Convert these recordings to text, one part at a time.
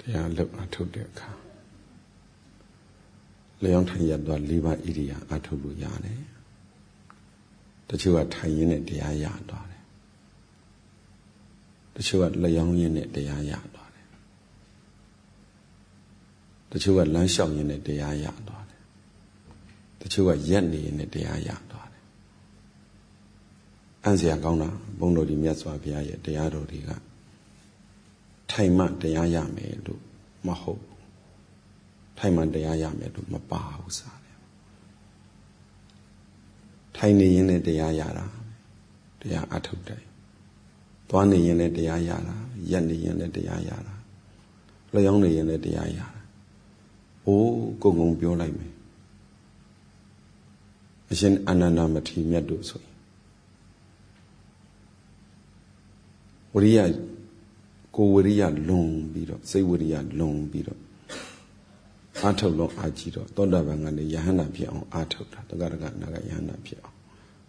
တရားလှုပ်အထုတ်တဲ့အခါလျောင်းထိုင်ရသွား၄ပါးဣရိယာအထုတ်လို့ရတယ်တချို့ကထိုင်ရင်းနဲ့တရားရသွားတယ်တချို့ကလျောင်းရင်းနဲ့တရားရသွားတယ်တချို့ကလမ်းလျှောက်ရင်းနဲ့တရားရသွားတယ်တချို့ကရက်နေရင်းနဲ့တရားရသွားတယ်အံ့စရာကောင်းတာဘုန်းတော်ကြီးမြတ်စွာဘုရားရဲ့တရားတော်တွေကထိုင်မှတရားရမယ်လို့မဟုတ်ထိုင်မှတရားရမယ်လို့မပါဘူးစားတယ်ထိုင်နေရင်လည်းတရားရတာတရားအထုတ်တယ်သွားနေရင်လည်းတရားရတာရက်နေရင်လည်းတရားရတာလျောင်းနေရင်လည်းတရားရတာအိုးကုံပြောလိုက်မယ်အရှင်အာနန္ဒမထေရမြတ်တို့ဆိုရင်ဝရိယကိုဝရိယလွန်ပြီးတော့စိတ်ဝရိယလွန်ပြီးတော့အာထုတ်လို့အာကြည့်တော့သောတာပန်ကနေယဟန္တာဖြစ်အောင်အာထုတ်တာတက္ကရာကနာကယဟန္တာဖြစ်အောင်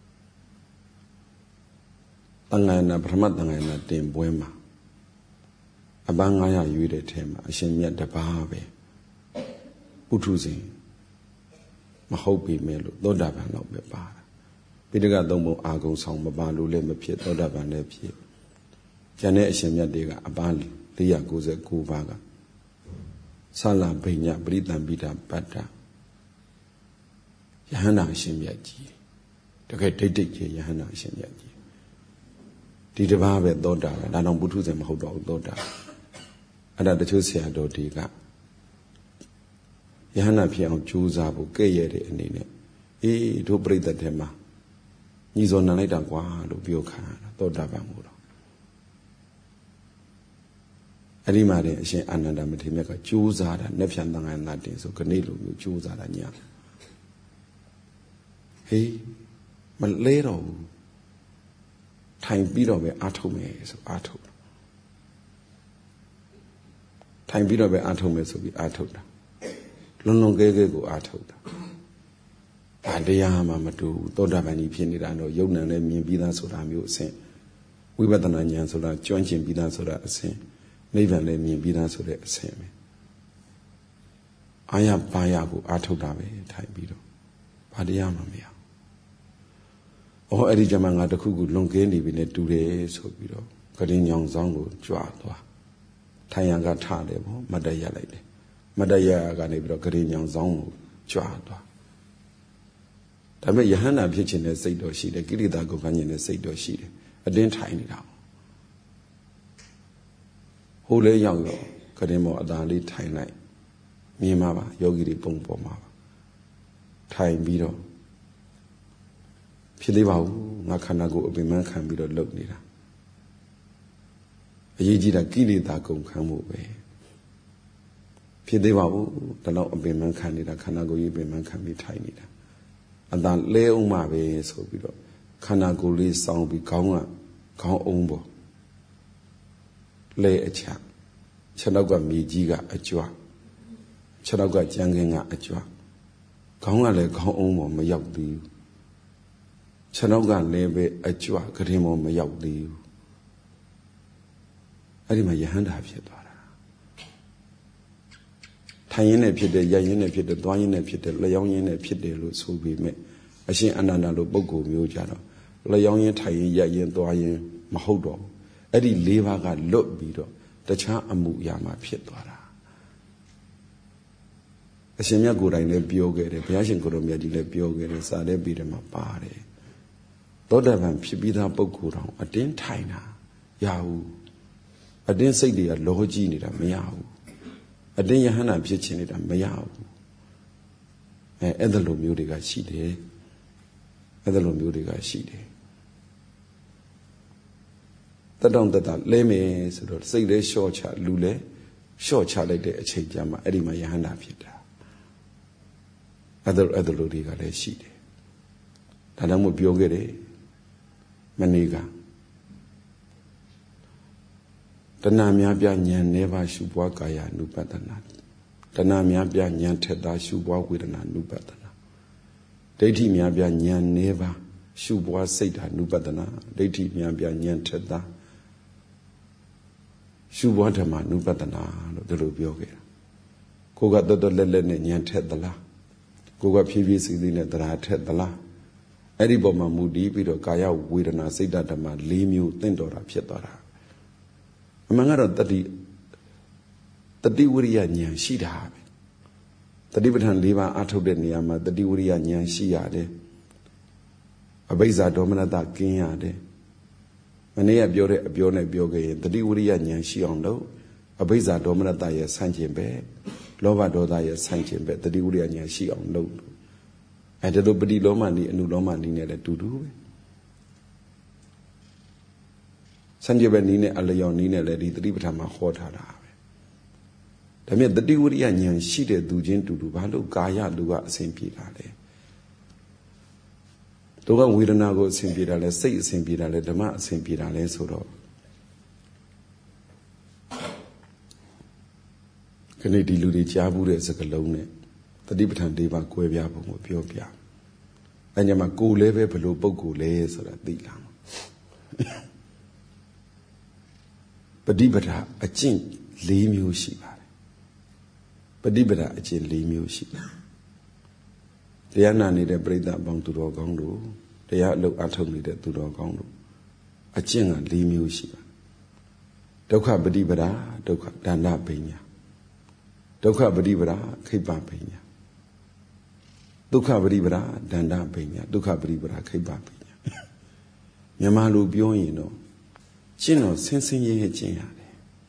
တန်ဃာနာပထမတန်ဃာနာတင်ပွဲမှာအပန်း900ရွေးတဲ့ထဲမှာအရှင်မြတ်တပါးပဲပုထုဇဉ်မဟုတ်ပြီမဲ့လို့သောတာပန်တော့ပဲပါတာပိဋကသုံးပုံအာဂုံဆောင်မပါလို့လည်းမဖြစ်သောတာပန်လည်းဖြစ်ကျန်တဲ့အရှင်မြတ်တွေကအပန်း499ပါးကဆလာဘိညာပရိသံပိတာပတ္တယဟန္တာအရှင်မြတ်ကြီးတကယ်ဒိဋ္ဌိကြီးယဟန္တာအရှင်မြတ်ကြီးဒီတပါးပဲသောတာပဲဒါတော့ပုထုဇဉ်မဟုတ်တော့ဘူးသောတာအဲ့ဒါတချို့ဆရာတော်တွေကယဟန္တာဖြစ်အောင်ကြိုးစားဖို့ကဲ့ရဲ့တဲ့အနေနဲ့တို့ပြိတ္တထဲမှာညီစောနံလိုက်တာကွာလို့ပြောခံရတာသောတာပန်မို့တော့အဲ့ဒီမှာအရှင်အာနန္ဒမထေရမြတ်ကကြိုးစားတာနှစ်ဖြန်သံဃာနာတင်ဆိုခဏလိုမျိုးကြိုးစားတာညာဟေးမလဲတော့ဘူးထိုင်ပြီးတော့ပဲအာထုတ်မယ်ဆိုအာထုတ်တာထိုင်ပြီးတော့ပဲအာထုတ်မယ်ဆိုပြီးအာထုတ်တာလွန်လွန်ကဲကဲကိုအာထုတ်တာဘာတရားမှမတူဘူးသောတာပန်ကြီးဖြစ်နေတာတော့ယုံနံနဲ့မြင်ပြီးသားဆိုတာမျိုးအဆင့်ဝိပဿနာဉာဏ်ဆိုတာကျွမ်းကျင်ပြီးသားဆိုတာအဆင့်နိဗ္ဗာန်လည်းမြင်ပြီးသားဆိုတဲ့အဆင့်ပဲအာရပါရကိုအာထုတ်တာပဲထိုင်ပြီးတော့ဘာတရားမှမရအဲ့ဒီကြမှာငါတခုခုလွန်ကဲနေပြီနဲ့တူတယ်ဆိုပြီးတော့ကရင်ညောင်ဆောင်ကိုကြွသွားထိုင်ရန်ကထတယ်ပေါ့မတ်တရလိုက်တယ်မတ်တရကနေပြီးတော့ကရင်ညောင်ဆောင်ကိုကြွသွားဒါပေမဲ့ယဟန္တာဖြစ်ခြင်းနဲ့စိတ်တော်ရှိတယ်ကိရိတာကိုခံခြင်းနဲ့စိတ်တော်ရှိတယ်အတင်းထိုင်နေတာဟိုလဲရောက်ရောကရင်မောအသာလေးထိုင်လိုက်မြင်မှာပါယောဂီတွေပုံပေါ်မှာပါထိုင်ပြီးတော့ဖြစ်သေးပါဘူးငါခန္ဓာကိုယ်အပင်ပန်းခံပြီးတော့လှုပ်နေတာအရေးကြီးတာကိလေသာကုန်ခံမှုပဲဖြစ်သေးပါဘူးဒါတော့အပင်ပန်းခံနေတာခန္ဓာကိုယ်ကြီးပင်ပန်းခံပြီးထိုင်နေတာအသာလဲအောင်မှာပဲဆိုပြီးတော့ခန္ဓာကိုယ်လေးစောင်းပြီးခေါင်းအောင်ပေါ်လဲအချခြေနောက်ကမြေကြီးကအကြွခြေနောက်ကကြမ်းခင်းကအကြွခေါင်းကလည်းခေါင်းအောင်ပေါ်မရောက်သေးဘူးခြေနောက်ကလည်းပဲအကြွကရင်ပေါ်မရောက်သေးဘူးအဲ့ဒီမှာယဟန္တာဖြစ်သွားတာထိုင်ရင်းနဲ့ဖြစ်တယ်ရက်ရင်းနဲ့ဖြစ်တယ်သွားရင်းနဲ့ဖြစ်တယ်လျောင်းရင်းနဲ့ဖြစ်တယ်လို့ဆိုပေမဲ့အရှင်အာနန္ဒလိုပုဂ္ဂိုလ်မျိုးကြတော့လျောင်းရင်းထိုင်ရင်းရက်ရင်းသွားရင်းမဟုတ်တော့ဘူးအဲ့ဒီ၄ပါးကလွတ်ပြီးတော့တခြားအမှုအရာမှာဖြစ်သွားတာအရှင်မြတ်ကိုယ်တိုင်လည်းပြောခဲ့တယ်ဘုရားရှင်ကိုယ်တော်မြတ်ကြီးလည်းပြောခဲ့တယ်စာထဲပြီးတယ်မှာပါတယ်သောတာပန်ဖြစ်ပြီးသားပုဂ္ဂိုလ်တော်အတင်းထိုင်တာရဘူးအတင်းစိတ်တွေကလောကြီးနေတာမရဘူးအတင်းယဟန္တာဖြစ်ခြင်းနေတာမရဘူးအဲ့ဒါလိုမျိုးတွေကရှိတယ်အဲ့ဒါလိုမျိုးတွေကရှိတယ်တတောင်တတလဲမယ်ဆိုတော့စိတ်လေးလျှော့ချလူလည်းလျှော့ချလိုက်တဲ့အချိန်ကျမှအဲ့ဒီမှာယဟန္တာဖြစ်တာအဲ့ဒါလိုတွေကလည်းရှိတယ်ဒါကြောင့်မို့ပြောခဲ့တယ်မနေ့ကတဏှာများပြဉာဏ်၄ပါးရှုပွားကာယ ानु ပတ္တနာတဏှာများပြဉာဏ်ထက်သာရှုပွားဝေဒနာ ानु ပတ္တနာဒိဋ္ဌိများပြဉာဏ်၄ပါးရှုပွားစိတ်ဓာ ानु ပတ္တနာဒိဋ္ဌိများပြဉာဏ်ထက်သာရှုပွားဓမ္မနုပတနာလို့ဒီလိုပြောခဲ့တာကိုကတော်တော်လက်လက်နဲ့ဉာဏ်ထက်သလားကိုကဖြည်းဖြည်းစီစီနဲ့တရားထက်သလားအဲ့ဒီပေါ်မှာမူတည်ပြီးတော့ကာယဝေဒနာစိတ်ဓမ္မ၄မျိုးသင့်တော်တာဖြစ်သွားတာအမှန်ကတော့တတိဝိရိယဉာဏ်ရှိတာပဲတတိပဋ္ဌာန်၄ပါးအထုတ်တဲ့နေရာမှာတတိဝိရိယဉာဏ်ရှိရတယ်အဘိဇ္ဇာဒေါမနတကင်းရတယ်မနေ့ကပြောတဲ့အပြောနဲ့ပြောခဲ့ရင်တတိဝိရိယဉာဏ်ရှိအောင်လို့အဘိဇ္ဇာဒေါမနတရဲ့ဆန့်ကျင်ပဲလောဘဒေါသရဲ့ဆန့်ကျင်ပဲတတိဝိရိယဉာဏ်ရှိအောင်လုပ်အဲ့ဒါတို့ပฏิလောမနီအနုလောမနီနဲ့လည်းတူတူပဲဆန့်ကျင်ပဲနီးနဲ့အလျော်နီးနဲ့လည်းဒီတတိပဋ္ဌာန်မှာဟောထားတာပဲဒါမြတ်တတိဝိရိယဉာဏ်ရှိတဲ့သူချင်းတူတူဘာလို့ကာယလူကအစဉ်ပြေတာလဲသူကဝေဒနာကိုအစဉ်ပြေတာလဲစိတ်အစဉ်ပြေတာလဲဓမ္မအစဉ်ပြေတာလဲဆိုတော့ခဏဒီလူတွေကြားဘူးတဲ့စကားလုံးနဲ့တတိပဋ္ဌာန်၄ပါးကွဲပြားပုံကိုပြောပြအဲညမှာကိုယ်လည်းပဲဘလို့ပုံကိုယ်လဲဆိုတာသိလာမှာပฏิပဒါအကျင့်၄မျိုးရှိပါတယ်ပฏิပဒါအကျင့်၄မျိုးရှိတယ်တရားနာနေတဲ့ပြိဿအပေါင်းသူတော်ကောင်းတို့တရားအလုပ်အထုတ်နေတဲ့သူတော်ကောင်းတို့အကျင့်က၄မျိုးရှိပါတယ်ဒုက္ခပฏิပဒါဒုက္ခဒါနပညာဒုက္ခပฏิပဒါခိဗ္ဗပညာဒုက္ခပฏิပဒါဒန္တပညာဒုက္ခပฏิပဒါခိဗ္ဗပညာမြန်မာလိုပြောရင်တော့ကျင့်တော့ဆင်းဆင်းရဲရဲကျင့်ရတယ်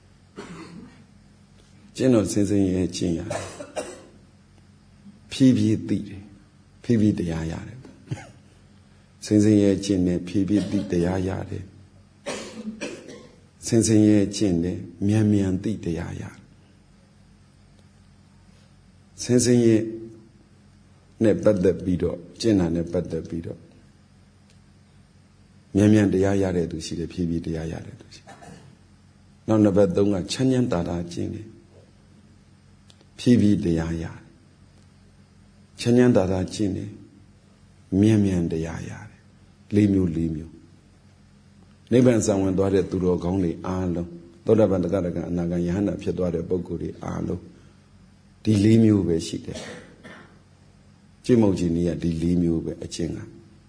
ကျင့်တော့ဆင်းဆင်းရဲရဲကျင့်ရတယ်ဖြည်းဖြည်းသိတယ်ဖြည်းဖြည်းတရားရတယ်ဆင်းဆင်းရဲကျင့်တယ်ဖြည်းဖြည်းသိတရားရတယ်ဆင်းဆင်းရဲကျင့်တယ်မြန်မြန်သိတရားရတယ်ဆင်းဆင်းရဲနဲ့ပတ်သက်ပြီးတော့ကျင့်တာနဲ့ပတ်သက်ပြီးတော့မြန်မြန်တရားရတဲ့သူရှိတယ်ဖြည်းဖြည်းတရားရတဲ့သူရှိတယ်နောက်နံပါတ်3ကချမ်းချမ်းသာသာကျင့်တယ်ဖြည်းဖြည်းတရားရတယ်ချမ်းချမ်းသာသာကျင့်တယ်မြန်မြန်တရားရတယ်၄မျိုးနိဗ္ဗာန်ဆောင်ဝင်သွားတဲ့သူတော်ကောင်းတွေအားလုံးသောတာပန်တဂရကအနာဂံယဟန္တာဖြစ်သွားတဲ့ပုဂ္ဂိုလ်တွေအားလုံးဒီ၄မျိုးပဲရှိတယ်ကျင့်မုတ်ကြီးနည်းကဒီ၄မျိုးပဲအကျင့်က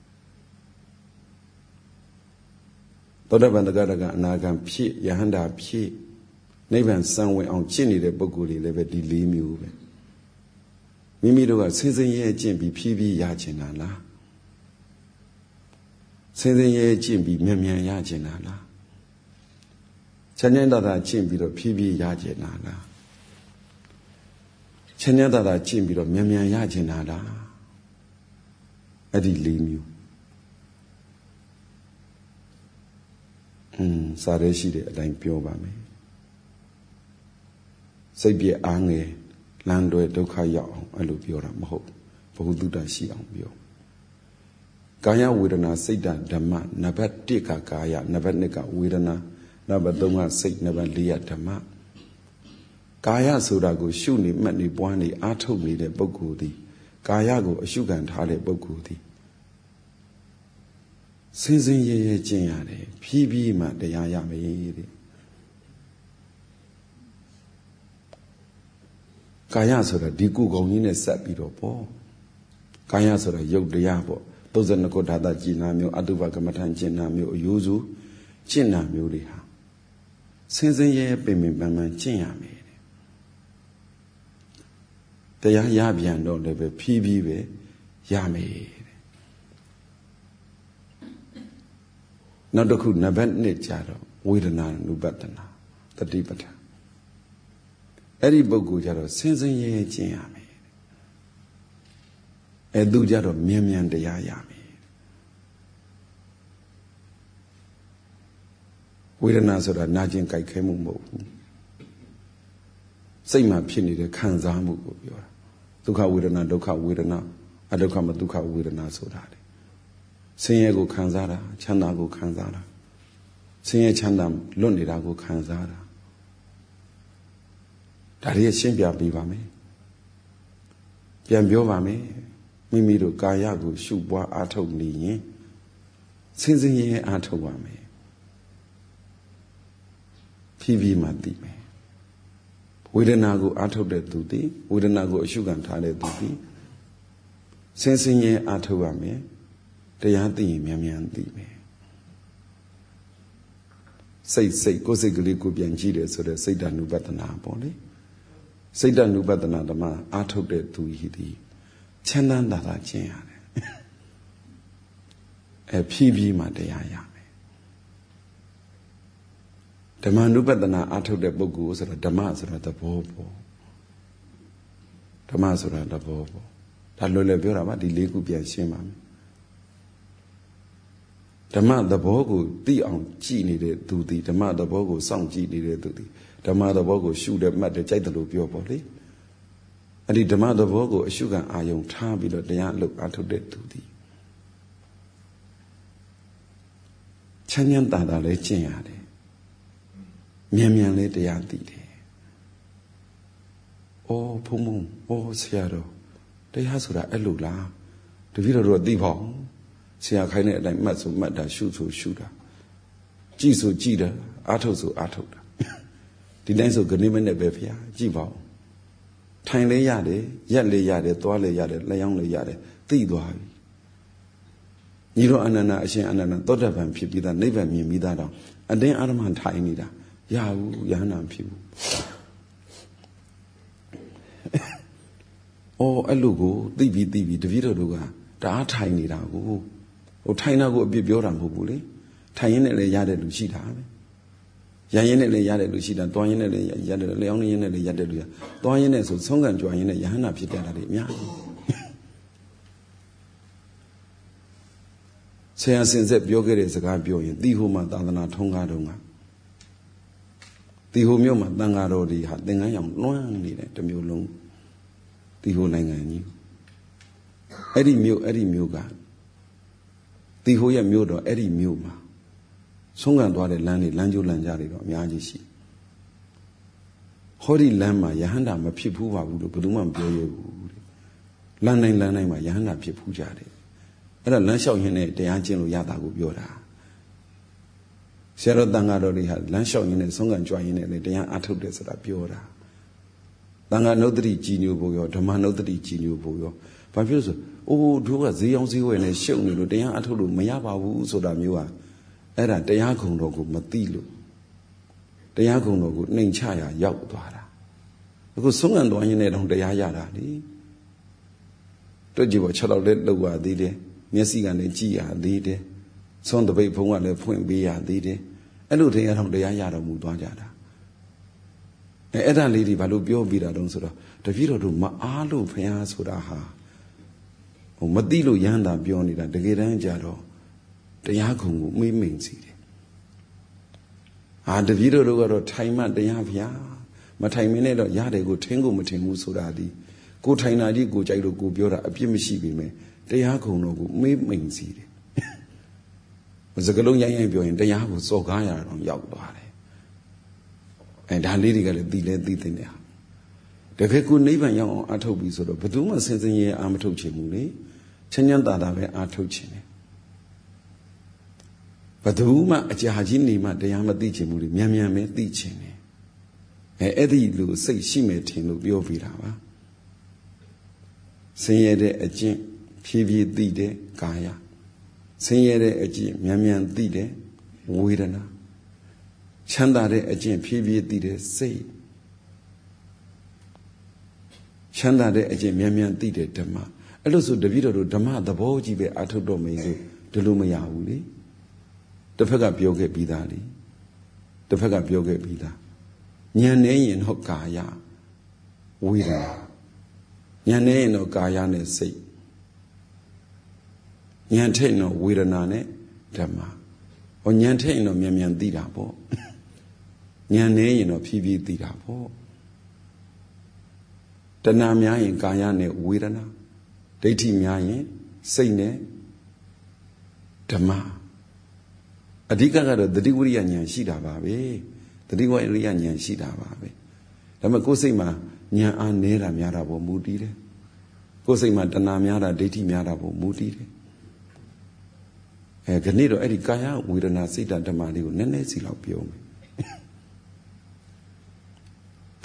သောတာပန်တဂရကအနာဂံဖြစ်ယဟန္တာဖြစ်နိဗ္ဗာန်စံဝင်အောင်ကျင့်နေတဲ့ပုဂ္ဂိုလ်တွေလည်းပဲဒီ၄မျိုးပဲမိမိတို့ကဆင်းဆင်းရဲကျင့်ပြီးဖြည်းဖြည်းရချင်တာလားဆင်းဆင်းရဲကျင့်ပြီးမြန်မြန်ရချင်တာလားချမ်းချမ်းသာသာကျင့်ပြီးတော့ဖြည်းဖြည်းရချင်တာလားချမ်းချမ်းသာသာကျင့်ပြီးတော့မြန်မြန်ရချင်တာလားအဲ့ဒီ၄မျိုးစာရဲရှိတဲ့အတိုင်းပြောပါမယ်စိတ်ပြည့်အားငယ်လမ်းတွေဒုက္ခရောက်အောင်အဲ့လိုပြောတာမဟုတ်ဘဝတုတ္တရှိအောင်ပြောကာယဝေဒနာစိတ်ဓမ္မနံပါတ်1ကကာယနံပါတ်2ကဝေဒနာနံပါတ်3ကစိတ်နံပါတ်4ကဓမ္မကာယဆိုတာကိုရှုနေမှတ်နေပွားနေအားထုတ်နေတဲ့ပုဂ္ဂိုလ်သည်ကာယကိုအရှုခံထားတဲ့ပုဂ္ဂိုလ်သည်စင်စင်ရဲရဲကျင့်ရတယ်ဖြည်းဖြည်းမှတရားရမယ်တဲ့ကာယဆိုတာဒီကုကုံကြီးနဲ့ဆက်ပြီးတော့ပေါ့ကာယဆိုတာယုတ်တရားပေါ့32ခုဓာတ်ကျင့်နာမျိုးအတုပကမ္မထံကျင့်နာမျိုးအယိုးစုကျင့်နာမျိုးတွေဟာစင်စင်ရဲရဲပင်ပင်ပန်းပန်းကျင့်ရမယ်တရားရပြန်တော့လည်းပဲဖြည်းဖြည်းပဲရမယ်နောက်တစ်ခုနံပါတ်1ကြတော့ဝေဒနာနုပတနာတတိပဋ္ဌာန်အဲ့ဒီပုဂ္ဂိုလ်ကြတော့စင်စင်ရဲရဲကျင့်ရမယ်အဲ့သူကြတော့မြန်မြန်တရားရမယ်ဝေဒနာဆိုတာနာကျင်ကြိုက်ခဲမှုမဟုတ်ဘူးစိတ်မှာဖြစ်နေတဲ့ခံစားမှုကိုပြောတာဒုက္ခဝေဒနာဒုက္ခဝေဒနာအဒုက္ခမဒုက္ခဝေဒနာဆိုတာလေဆင်းရဲကိုခံစားတာချမ်းသာကိုခံစားတာဆင်းရဲချမ်းသာလွတ်နေတာကိုခံစားတာဒါတွေရှင်းပြပေးပါမယ်ပြန်ပြောပါမယ်မိမိတို့ကာယကိုရှုပွားအားထုတ်နေရင်စင်စင်ရဲအားထုတ်ပါမယ်ဖြဖြည်းမှသိမယ်ဝေဒနာကိုအားထုတ်တဲ့သူသည်ဝေဒနာကိုအရှုခံထားတဲ့သူသည်စင်စင်ရဲအားထုတ်ရမယ်တရားသိရင်မြန်မြန်သိမယ်စိတ်ကိုယ်စိတ်ကလေးကိုပြန်ကြည့်တယ်ဆိုတော့စိတ်တ ानु ပတနာပေါ့လေစိတ်တ ानु ပတနာဓမ္မအားထုတ်တဲ့သူဤသည်ချမ်းသာတာကျင့်ရတယ်ဖြည်းဖြည်းမှတရားရမယ်ဓမ္မ ानु ပတနာအားထုတ်တဲ့ပုဂ္ဂိုလ်ဆိုတော့ဓမ္မဆိုတာသဘောပေါ့ဓမ္မဆိုတာသဘောပေါ့ဒါလွယ်လွယ်ပြောတာပါဒီလေးခုပြန်ရှင်းပါမယ်ဓမ္မသဘောကိုသိအောင်ကြည်နေတဲ့သူသည်ဓမ္မသဘောကိုစောင့်ကြည့်နေတဲ့သူသည်ဓမ္မသဘောကိုရှုတယ်မှတ်တယ်ကြိုက်တယ်လို့ပြောပေါ့လေအဲ့ဒီဓမ္မသဘောကိုအရှုခံအာယုံထားပြီးတော့တရားအလုပ်အားထုတ်တဲ့သူသည်ချမ်းချမ်းသာသာလေးကျင့်ရတယ်မြန်မြန်လေးတရားသိတယ်အော်ဘုံဘုံအော်ဆရာတော်တရားဆိုတာအဲ့လိုလားတပည့်တော်တို့သိပါအောင်ဆရာခိုင်းတဲ့အတိုင်းမှတ်ဆိုမှတ်တာရှုဆိုရှုတာကြည့်ဆိုကြည့်တာအားထုတ်ဆိုအားထုတ်တာဒီတိုင်းဆိုခဏမနဲ့ပဲဖေကြည့်ပါဦးထိုင်လေးရတယ်ရက်လေးရတယ်သွားလေးရတယ်လျှောင်းလေးရတယ်သိသွားပြီညီတော်အနန္ဒအရှင်အနန္ဒသောတပန်ဖြစ်ပြီးသားနိဗ္ဗာန်မြင်ပြီးသားတော့အတင်းအာရမထိုင်နေတာရဘူးယဟန္တာဖြစ်ဘူးအော်အဲ့လိုကိုသိပြီးတပည့်တော်တို့ကတအားထိုင်နေတာကိုဟိုထိုင်တာကိုအပြစ်ပြောတာမဟုတ်ဘူးလေထိုင်ရင်းနဲ့လည်းရတဲ့လူရှိတာပဲရရင်နဲ့လည်းရတဲ့လူရှိတာတွားရင်းနဲ့လည်းရတယ်လျောင်းရင်းနဲ့လည်းရတဲ့လူရတွားရင်းနဲ့ဆိုဆုံးကံကြွရင်းနဲ့ယဟန္တာဖြစ်တဲ့တာတွေအများကြီးဆရာစင်ဆက်ပြောခဲ့တဲ့စကားပြောရင်တီဟိုမှာသာသနာထုံးကားတုန်းကတီဟိုမြို့မှာတန်ဃာတော်တွေဟာသင်္ကန်းရောင်လွှမ်းနေတယ်တစ်မျိုးလုံးတီဟိုနိုင်ငံကြီးအဲ့ဒီမြို့ကတီဟိုရဲ့မြို့တော်အဲ့ဒီမြို့မှာဆုံးခံသွားတဲ့လမ်းတွေလမ်းကျိုးလမ်းကြားတွေတော့အများကြီးရှိဟောဒီလမ်းမှာယဟန္တာမဖြစ်ဘူးပါဘူးလို့ဘယ်သူမှမပြောရဘူးတဲ့လမ်းတိုင်းမှာယဟန္တာဖြစ်ဘူးကြတယ်အဲ့ဒါလမ်းလျှောက်ရင်းနဲ့တရားကျင့်လို့ရတာကိုပြောတာဆရာတော်တန်ဃာတော်တွေဟာလမ်းလျှောက်ရင်းနဲ့ဆုံးခံကြွရင်းနဲ့တရားအားထုတ်တယ်ဆိုတာပြောတာတန်ဃာနုဒ္ဓတိကြည်ညိုဖို့ရောဓမ္မနုဒ္ဓတိကြည်ညိုဖို့ရောဘာဖြစ်လို့ဆိုအိုးတို့ကဈေးအောင်ဈေးဝယ်နဲ့ရှုပ်နေလို့တရားအားထုတ်လို့မရပါဘူးဆိုတာမျိုးဟာအဲ့ဒါတရားခုံတော်ကိုမသိလို့တရားခုံတော်ကိုနှိမ်ချရာရောက်သွားတာအခုဆုံးခံသွားရင်းနဲ့တော့တရားရတာလေတွေ့ကြည့်ပေါ့6လောက်လေးလောက်ရသေးတယ်မျက်စိကလည်းကြည့်ရသေးတယ်ဆုံးတပိတ်ဖုံးကလည်းဖွင့်ပေးရသေးတယ်အဲ့လိုတရားတော့တရားရတော်မူသွားကြတာအဲ့ဒါလေးတွေဘာလို့ပြောပြတာတုံးဆိုတော့တပည့်တော်တို့မအားလို့ဖျားဆိုတာဟာဟိုမသိလို့ရမ်းတာပြောနေတာတကယ်တမ်းကြတော့တရားခုံကိုမေးမိန်စီတယ်တပည့်တော်တို့ကတော့ထိုင်မှတရားဖျားမထိုင်မင်းနဲ့တော့ရတယ်ကိုထင်းကိုမထင်ဘူးဆိုတာဒီကိုထိုင်တာကြီးကိုကြိုက်လို့ကိုပြောတာအပြစ်မရှိပေမဲ့တရားခုံတော်ကိုမေးမိန်စီတယ်စကလုံးရိုင်းပြောရင်တရားကိုစော်ကားရအောင်ရောက်သွားတယ်ဒါလေးတွေကလည်းသိသိတယ်တကယ်ကိုနိဗ္ဗာန်ရောက်အောင်အထုတ်ပြီဆိုတော့ဘယ်သူမှစင်စင်ရဲအာမထုတ်ချင်ဘူးလေချမ်းချမ်းသာသာပဲအာထုတ်ချင်တယ်ဘယ်သူမှအကြာကြီးနေမှတရားမသိချင်ဘူးလေမြန်မြန်ပဲသိချင်တယ်အဲ့ဒီလိုစိတ်ရှိမယ်ထင်လို့ပြောပြတာပါဆင်းရဲတဲ့အကျင့်ဖြည်းဖြည်းသိတဲ့ကာယဆင်းရဲတဲ့အကျင့်မြန်မြန်သိတဲ့ဝေဒနာချမ်းသာတဲ့အကျင့်ဖြည်းဖြည်းသိတဲ့စိတ်ချမ်းသာတဲ့အကျင့်မြန်မြန်သိတဲ့ဓမ္မအဲ့လိုဆိုတပည့်တော်တို့ဓမ္မသဘောကြီးပဲအထုတ်တော့မယ်ဆိုဒီလိုမရဘူးလေတစ်ဖက်ကပြောခဲ့ပြီးသားလေတစ်ဖက်ကပြောခဲ့ပြီးသားဉာဏ်နဲ့ရင်တော့ကာယဝေဒနာဉာဏ်နဲ့ရင်တော့ကာယနဲ့စိတ်ဉာဏ်ထိတ်တော့ဝေဒနာနဲ့ဓမ္မဟောဉာဏ်ထိတ်တော့မြန်မြန်သိတာပေါ့ဉာဏ်နဲ့ရင်တော့ဖြည်းဖြည်းသိတာပေါ့တဏှာများရင်ကာယနဲ့ဝေဒနာဒိဋ္ဌိများရင်စိတ်နဲ့ဓမ္မအဓိကကတော့တတိဝိရိယဉာဏ်ရှိတာပါပဲတတိဝိရိယဉာဏ်ရှိတာပါပဲဒါပေမဲ့ကိုယ်စိတ်မှာဉာဏ်အားနည်းတာများတာပေါ်မူတည်တယ်ကိုယ်စိတ်မှာတဏှာများတာဒိဋ္ဌိများတာပေါ်မူတည်တယ်ခဏတော့အဲ့ဒီကာယဝေဒနာစိတ်ဓာတ်ဓမ္မလေးကိုနည်းနည်းစီလောက်ပြောမယ်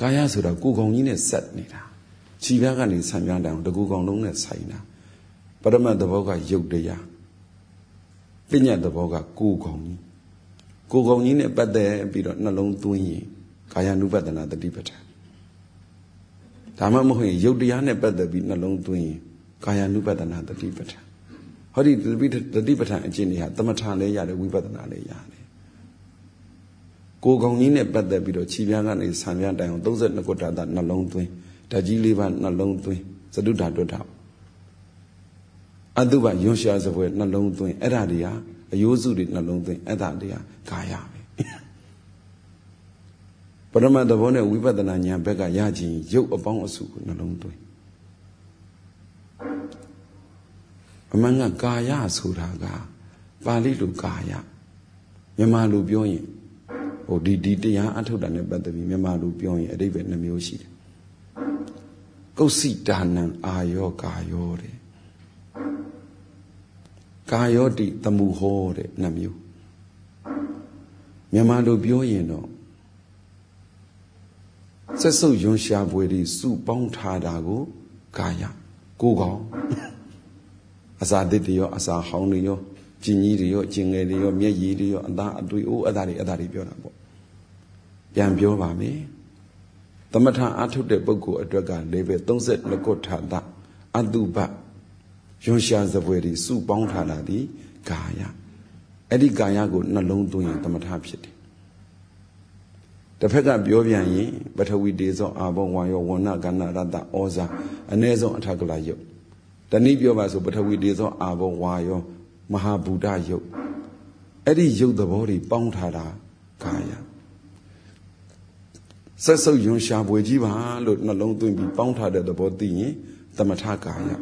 ကာယဆိုတာကိုယ်ကောင်ကြီးနဲ့ဆက်နေတာခြေပြားကနေဆံပြားတောင်တကူကောင်လုံးနဲ့ဆိုင်တာပရမတ်သဘောကယုတ်တရားပညာသဘောကကိုယ်ကောင်ကြီးနဲ့ပတ်သက်ပြီးတော့နှလုံးသွင်းရင်ကာယ ानु ပတနာတတိပဋ္ဌာန်ဒါမှမဟုတ်ရင်ယုတ်တရားနဲ့ပတ်သက်ပြီးနှလုံးသွင်းရင်ကာယ ानु ပတနာတတိပဋ္ဌာန်ဟောဒီတတိပဋ္ဌာန်အကျင့်တွေဟာသမထလည်းရတယ်ဝိပဿနာလည်းရတယ်ကိုယ်ကောင်ကြီးနဲ့ပတ်သက်ပြီးတော့ခြေပြားကနေဆံပြားတိုင်အောင်32ခုဓာတ်နှလုံးသွင်းဓာတ်ကြီး၄ပါးနှလုံးသွင်းသတုဓာတွဋ္ဌအတုပယွန်ရှာစပွဲနှလုံးသွင်းအဲ့ဒါတွေဟာအယိုးစုတွေနှလုံးသွင်းအဲ့ဒါတွေဟာကာယပဲပရမတ်သဘောနဲ့ဝိပဿနာဉာဏ်ဘက်ကရခြင်းရုပ်အပေါင်းအစုကိုနှလုံးသွင်းအမှန်ကကာယဆိုတာကပါဠိလိုကာယမြန်မာလိုပြောရင်ဟိုဒီတရားအထုတ်တာနဲ့ပတ်သက်ပြီးမြန်မာလိုပြောရင်အဓိပ္ပာယ်နှမျိုးရှိတယ်ကုသိတာနံအာယောကာယောတဲ့ကာယောတိတမှုဟောတဲ့နှမျိုးမြန်မာလိုပြောရင်တော့ဆက်စုပ်ယွန်ရှားပွဲတွေစုပေါင်းထားတာကိုကာယကိုယ်ကောင်အစာသစ်တွေရောအစာဟောင်းတွေရောကျင်ကြီးတွေရောကျင်ငယ်တွေရောမျက်ရည်တွေရောအသားအသွေးအိုးအသားတွေပြောတာပေါ့ပြန်ပြောပါမယ်သမထအထုတ်တဲ့ပုဂ္ဂိုလ်အတွက်ကလည်းပဲ32ခုထာတအတုပယွန်ရှာစပွဲတွေစုပေါင်းထားတာဒီကာယအဲ့ဒီကာယကိုနှလုံးသွင်းရင်သမထဖြစ်တယ်တစ်ဖက်ကပြောပြန်ရင်ပထဝီတေဇောအာဘောဝါယောဝဏကဏ္ဍရတ္တဩဇာအ ਨੇ ဆုံးအထကလယုတ်တနည်းပြောပါဆိုပထဝီတေဇောအာဘောဝါယောမဟာဗုဒ္ဓယုတ်အဲ့ဒီယုတ်သဘောတွေပေါင်းထားတာကာယဆက်စုပ်ယွန်ရှာပွေကြီးပါလို့နှလုံးသွင်းပြီးပေါင်းထားတဲ့သဘောသိရင်သမထကာယ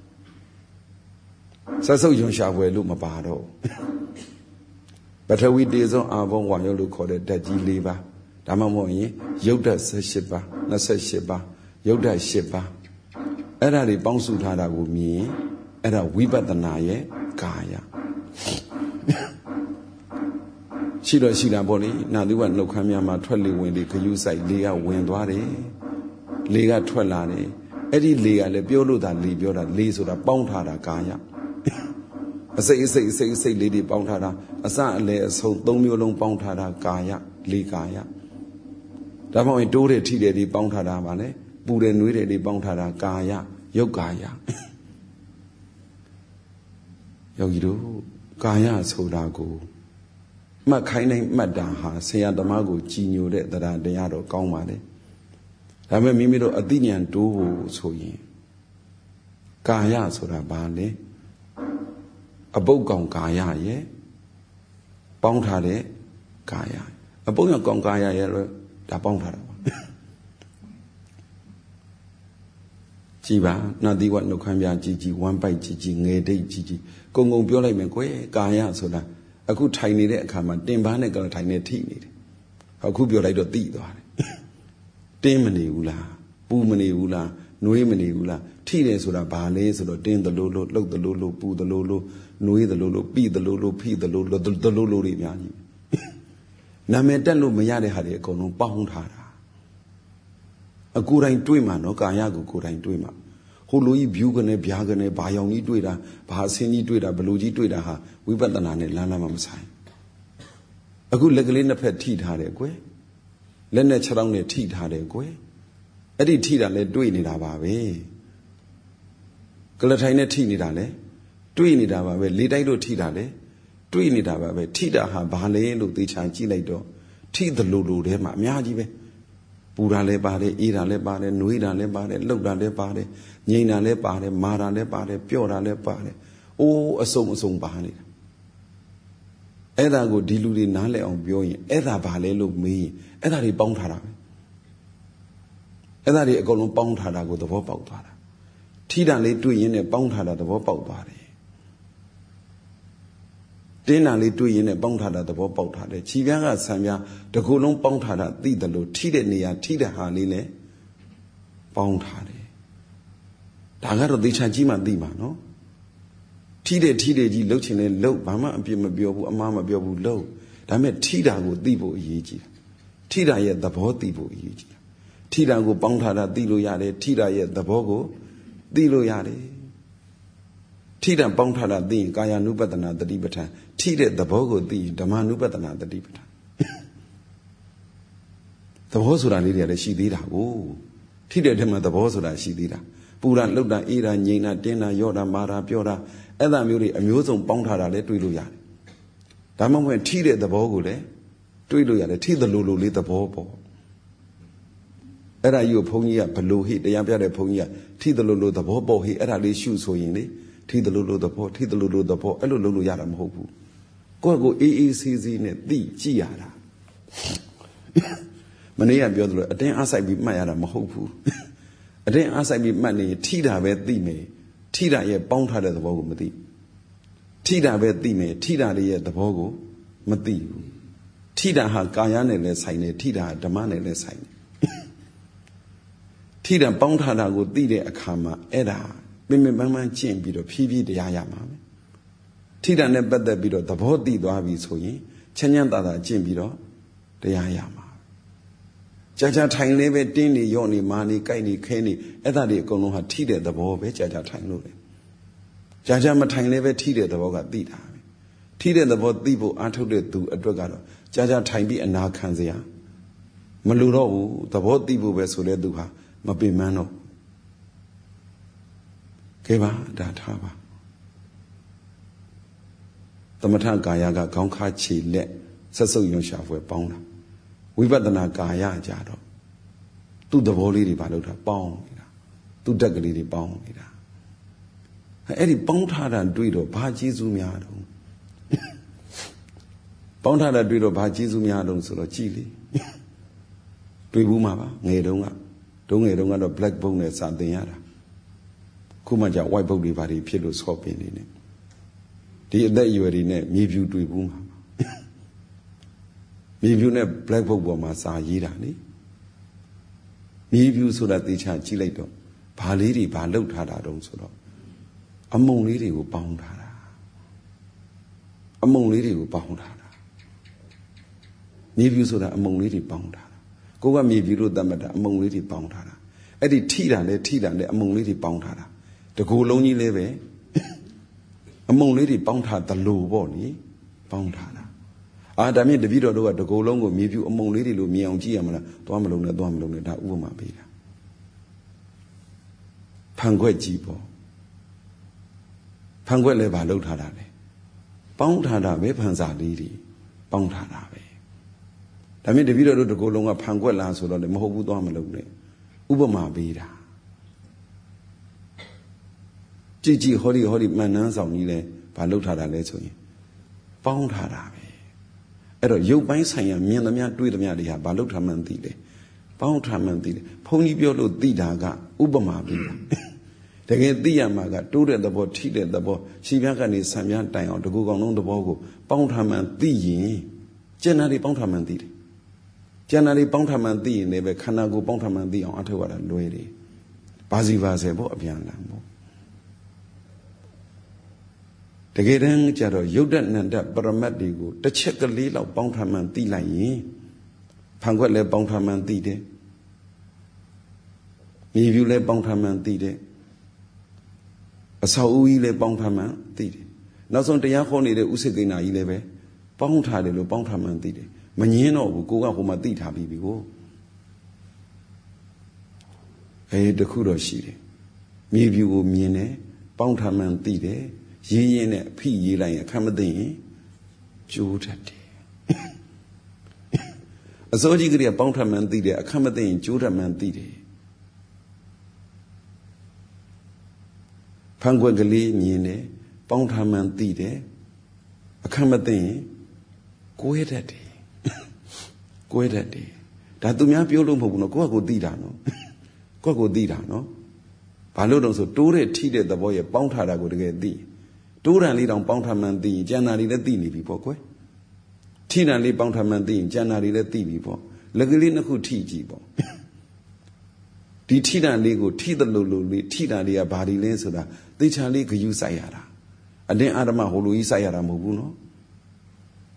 ဆက်စုပ်ယွန်ရှာပွေလို့မပါတော့ပထဝီတေဇောအာဘောဝါယောလို့ခေါ်တဲ့ဓာတ်ကြီး၄ပါးဒါမှမဟုတ်ရင်ယုတ်ဓာတ်18ပါး28ပါးယုတ်ဓာတ်8ပါးအဲ့ဒါတွေပေါင်းစုထားတာကိုမြင်အဲ့ဒါဝိပဿနာရဲ့ကာယရှိတော့ရှိတာပေါ့လေနာသီဝနှုတ်ခမ်းများမှာထွက်လေဝင်လေခယူးဆိုင်လေကဝင်သွားတယ်လေကထွက်လာတယ်အဲ့ဒီလေကလည်းပြောလို့သာလေပြောတာလေဆိုတာပေါင်းထားတာကာယအစိတ်လေးတွေပေါင်းထားတာအစအလယ်အဆုံး၃မျိုးလုံးပေါင်းထားတာကာယလေကာယဒါမှမဟုတ်တိုးတဲ့ထိတဲ့တွေပေါင်းထားတာပါလေပူတဲ့နွေးတဲ့တွေပေါင်းထားတာကာယယုတ်ကာယယောဂီတို့ကာယဆိုတာကိုမှတ်ခိုင်းနိုင်မှတ်တာဟာဆရာသမားကိုကြည်ညိုတဲ့တရားတော့ကောင်းပါလေဒါပေမဲ့မိမိတို့အသိဉာဏ်တိုးဖို့ဆိုရင်ကာယဆိုတာဘာလဲအပုပ်ကောင်ကာယရဲ့ပေါင်းထားတဲ့ကာယအပုပ်ကောင်ကာယရဲ့ဒါပေါင်းထားတာပါကြည်ပါနာသီဝနှုတ်ခမ်းပြကြည်ဝမ်းပိုက်ကြည်ငယ်ဒိတ်ကြည်ကုံပြောလိုက်မယ်ကွယ်ကာယဆိုတာအခုထိုင်နေတဲ့အခါမှာတင်ပန်းနဲ့ကထိုင်နေထိနေတယ်အခုပြောလိုက်တော့သိသွားတယ်တင်းမနေဘူးလားပူမနေဘူးလားနှွေးမနေဘူးလားထိတယ်ဆိုတာဘာလဲဆိုတော့တင်းသလိုလိုလှုပ်သလိုလိုပူသလိုလိုနှွေးသလိုလိုပိသလိုလိုဖိသလိုလိုသလိုလိုတွေအများကြီးနာမည်တက်လို့မရတဲ့ဟာတွေအကုန်လုံးပေါင်းထားတာအကိုယ်တိုင်တွေးမှနော်ကာယကိုကိုယ်တိုင်တွေးမှဟိုလိုကြီးဖြူကနေဗျာကနေဘာရောင်ကြီးတွေးတာဘာအစင်းကြီးတွေးတာဘလူကြီးတွေးတာဟာဝိပဿနာနဲ့လမ်းမဆိုင်အခုလက်ကလေးနှစ်ဖက်ထိထားတယ်ကွယ်လက်နဲ့ခြေထောက်နဲ့ထိထားတယ်ကွယ်အဲ့ဒီထိတာလဲတွေးနေတာပါပဲကလထိုင်နဲ့ထိနေတာလဲတွေးနေတာပါပဲလေတိုက်လို့ထိတာလဲတွေးနေတာပါပဲထိတာဟာဘာလဲလို့သေချာကြည့်လိုက်တော့ထိသလိုလိုထဲမှာအများကြီးပဲပူတာလည်းပါတယ်အေးတာလည်းပါတယ်နှွေးတာလည်းပါတယ်လှုပ်တာလည်းပါတယ်ငြိမ်တာလည်းပါတယ်မာတာလည်းပါတယ်ပျော့တာလည်းပါတယ်အိုးအစုံပါနေတာအဲ့ဒါကိုဒီလူတွေနားလည်အောင်ပြောရင်အဲ့ဒါဘာလဲလို့မေးရင်အဲ့ဒါတွေပေါင်းထားတာပဲအဲ့ဒါတွေအကုန်လုံးပေါင်းထားတာကိုသဘောပေါက်သွားတာထိတာလေးတွေ့ရင်လည်းပေါင်းထားတာသဘောပေါက်သွားတယ်တင်းတာလေးတွေ့ရင်လည်းပေါင်းထားတာသဘောပေါက်ထားတယ်ခြေပြားကဆံပြားတကူလုံးပေါင်းထားတာသိတယ်လို့ထိတဲ့နေရာထိတဲ့ဟာလေးလည်းပေါင်းထားတယ်ဒါကတော့သေချာကြီးမှသိမှာနော်ထိတဲ့ကြီးလှုပ်ချင်လဲလှုပ်ဘာမှအပြစ်မပြောဘူးအမှားမပြောဘူးလှုပ်ဒါပေမဲ့ထိတာကိုသိဖို့အရေးကြီးတယ်ထိတာရဲ့သဘောသိဖို့အရေးကြီးတယ်ထထိတာကိုပေါင်းထားတာသိလို့ရတယ်ထိတာရဲ့သဘောကိုသိလို့ရတယ်ထိတာပေါင်းထားတာသိရင်ကာယ ानु ပတနာတတိပဋ္ဌာန်ထိတဲ့သဘောကိုသိရင်ဓမ္မ ानु ပတနာတတိပဋ္ဌာန်သဘောဆိုတာလေးတွေလည်းရှိသေးတာကိုထိတဲ့ထဲမှာသဘောဆိုတာရှိသေးတာပူတာလှုပ်တာအေးတာငြိမ်တာတင်းတာရော့တာမာတာပြောတာအဲ့ဒါမျိုးတွေအမျိုးစုံပေါင်းထားတာလည်းတွေးလို့ရတယ်ဒါမှမဟုတ်ထိတဲ့သဘောကိုလည်းတွေးလို့ရတယ်ထိသလိုလိုလေးသဘောပေါ့အဲ့ဒါကြီးကိုဘုန်းကြီးကဘလို့ဟိတရားပြတဲ့ဘုန်းကြီးကထိသလိုလိုသဘောပေါ့ဟိအဲ့ဒါလေးရှုဆိုရင်လေထိသလိုလိုသဘောထိသလိုလိုသဘောအဲ့လိုလုပ်လို့ရတာမဟုတ်ဘူးကိုယ့်ကိုအေးအေးဆေးဆေးနဲ့သိကြည့်ရတာမနေ့ကပြောသလိုအတင်းအားဆိုင်ပြီးမှတ်ရတာမဟုတ်ဘူးအတင်းအားဆိုင်ပြီးမှတ်နေထိတာပဲသိမယ်ထိတာရဲ့ပေါင်းထားတဲ့သဘောကိုမသိထိတာပဲသိမယ်ထိတာရဲ့သဘောကိုမသိဘူးထိတာဟာကာယနဲ့လည်းဆိုင်တယ်ထိတာဓမ္မနဲ့လည်းဆိုင်တယ်ထိတာပေါင်းထားတာကိုသိတဲ့အခါမှာအဲ့ဒါပင်ပန်းပန်းကျင့်ပြီးတော့ဖြည်းဖြည်းတရားရမှာပဲထိတာနဲ့ပတ်သက်ပြီးတော့သဘောသိသွားပြီဆိုရင်ချမ်းချမ်းသာသာကျင့်ပြီးတော့တရားရမှာကြာကြာထိုင်လေးပဲတင်းနေရော့နေမာနေကြိုက်နေခဲနေအဲ့ဒါတွေအကုန်လုံးဟာထိတဲ့သဘောပဲကြာကြာထိုင်လို့လေကြာကြာမထိုင်လေးပဲထိတဲ့သဘောကသိတာပဲထိတဲ့သဘောသိဖို့အားထုတ်တဲ့သူအတွက်ကတော့ကြာကြာထိုင်ပြီးအနာခံစရာမလိုတော့ဘူးသဘောသိဖို့ပဲဆိုတဲ့သူဟာမပင်ပန်းတော့ကဲပါဒါထားပါသမထကာယကခေါင်းခါခြေလက်ဆက်စုပ်ရွံ့ရှာဖွယ်ပေါင်းတာဝိပဿနာကာယကြတော့သူ့သဘောလေးတွေဘာလို့ထားပေါင်းနေတာသူ့တက်ကလေးတွေပေါင်းနေတာအဲ့ဒီပေါင်းထားတာတွေ့တော့ဘာကျေးဇူးများတော့ပေါင်းထားတာတွေ့တော့ဘာကျေးဇူးများတော့ဆိုတော့ကြည်လေတွေ့ဘူးမှာပါငယ်တုန်းကငယ်တုန်းကတော့ black book နဲ့စာသင်ရတာခုမှကြာ white book တွေဘာတွေဖြစ်လို့ဆော့ပင်နေနေဒီအသက်အရွယ်တွေနဲ့မြေဖြူတွေ့ဘူးမှာမြေဖြူနဲ့ black book ပေါ်မှာစာရေးတာလေမြေဖြူဆိုတာသေချာကြည့်လိုက်တော့ဘာလေးတွေဘာလှုပ်ထားတာတုံးဆိုတော့အမုံလေးတွေကိုပေါင်းထားတာအမုံလေးတွေကိုပေါင်းထားတာမြေဖြူဆိုတာအမုံလေးတွေပေါင်းထားတာကိုကမြေဖြူလို့သတ်မှတ်တာအမုံလေးတွေပေါင်းထားတာအဲ့ဒီထိတာနဲ့အမုံလေးတွေပေါင်းထားတာတကူလုံးကြီးလေးပဲအမုံလေးတွေပေါင်းထားသလိုပေါ့နိပေါင်းထားတာဒါမြင့်တပည့်တော်တို့ကတကူလုံးကိုမြေဖြူအမုံလေးတွေလို့မြင်အောင်ကြည့်ရမလားသွားမလုံးနဲ့ဒါဥပမာပေးတာဖန်ခွက်ကြီးပေါ့ဖန်ခွက်လည်းဘာလှုပ်ထားတာလဲပေါင်းထားတာပဲဖန်စာလေးတွေပေါင်းထားတာပဲဒါမြင့်တပည့်တော်တို့တကူလုံးကဖန်ခွက်လားဆိုတော့လည်းမဟုတ်ဘူးသွားမလုံးနဲ့ဥပမာပေးတာကြည်ဟောဒီမှန်နှန်းဆောင်ကြီးလဲဘာလှုပ်ထားတာလဲဆိုရင်ပေါင်းထားတာပဲအဲ့တော့ရုပ်ပိုင်းဆိုင်ရာမြင်သမျှတွေးသမျှတွေဟာဘာလှုပ်ထားမှန်းသိတယ်ပေါင်းထားမှန်းသိတယ်ဘုန်းကြီးပြောလို့သိတာကဥပမာပေးတာတကယ်သိရမှာကတိုးတဲ့သဘောထိတဲ့သဘောရှည်ပြားကနေဆံပြားတိုင်အောင်တကူကောင်လုံးသဘောကိုပေါင်းထားမှန်းသိရင်ကျန်တာတွေပေါင်းထားမှန်းသိတယ်ကျန်တာတွေပေါင်းထားမှန်းသိရင်လည်းပဲခန္ဓာကိုယ်ပေါင်းထားမှန်းသိအောင်အထောက်ရတာလွယ်တယ်ဘာစီပါစေပေါ့အပြန်လမ်းပေါ့တကယ်တမ်းကျတော့ယုတ်တနန္တပရမတ်တွေကိုတစ်ချက်ကလေးလောက်ပေါင်းထားမှန်းသိလိုက်ရင်ဖန်ခွက်လည်းပေါင်းထားမှန်းသိတယ်မြေဖြူလည်းပေါင်းထားမှန်းသိတယ်အဆောက်အဦကြီးလည်းပေါင်းထားမှန်းသိတယ်နောက်ဆုံးတရားဟောနေတဲ့ဥစ္စေကိနာကြီးလည်းပဲပေါင်းထားတယ်လို့ပေါင်းထားမှန်းသိတယ်မငင်းတော့ဘူးကိုကဟိုမှာသိထားပြီးပြီကိုတခုတော့ရှိတယ်မြေဖြူကိုမြင်တယ်ပေါင်းထားမှန်းသိတယ်ရေးရင်းနဲ့ဖိရေးလိုက်ရင်အခက်မသိရင်ကျိုးတတ်တယ်အစိုးကြီးကလေးပေါင်းထားမှန်းသိတယ်အခက်မသိရင်ကျိုးတတ်မှန်းသိတယ်ဖန်ခွက်ကလေးမြင်တယ်ပေါင်းထားမှန်းသိတယ်အခက်မသိရင်ကိုယ်ရတတ်တယ်ဒါသူများပြောလို့မဟုတ်ဘူးနော်ကိုယ့်ကိုသိတာနော်ဘာလို့တော့ဆိုတိုးတဲ့ထိတဲ့သဘောရဲ့ပေါင်းထားတာကိုတကယ်သိတိုးတန်လေးတောင်ပေါင်းထားမှန်းသိရင်ကျန်တာတွေလည်းသိနေပြီပေါ့ကွယ်ထိတန်လေးပေါင်းထားမှန်းသိရင်ကျန်တာတွေလည်းသိပြီပေါ့လက်ကလေးနှစ်ခုထိကြည့်ပေါ့ဒီထိတန်လေးကိုထိသလိုလိုလေးထိတာလေးကဘာဒီလဲဆိုတာသေချာလေးဂယုစိုက်ရတာအတင်းအာဓမဟိုလိုကြီးစိုက်ရတာမဟုတ်ဘူးနော်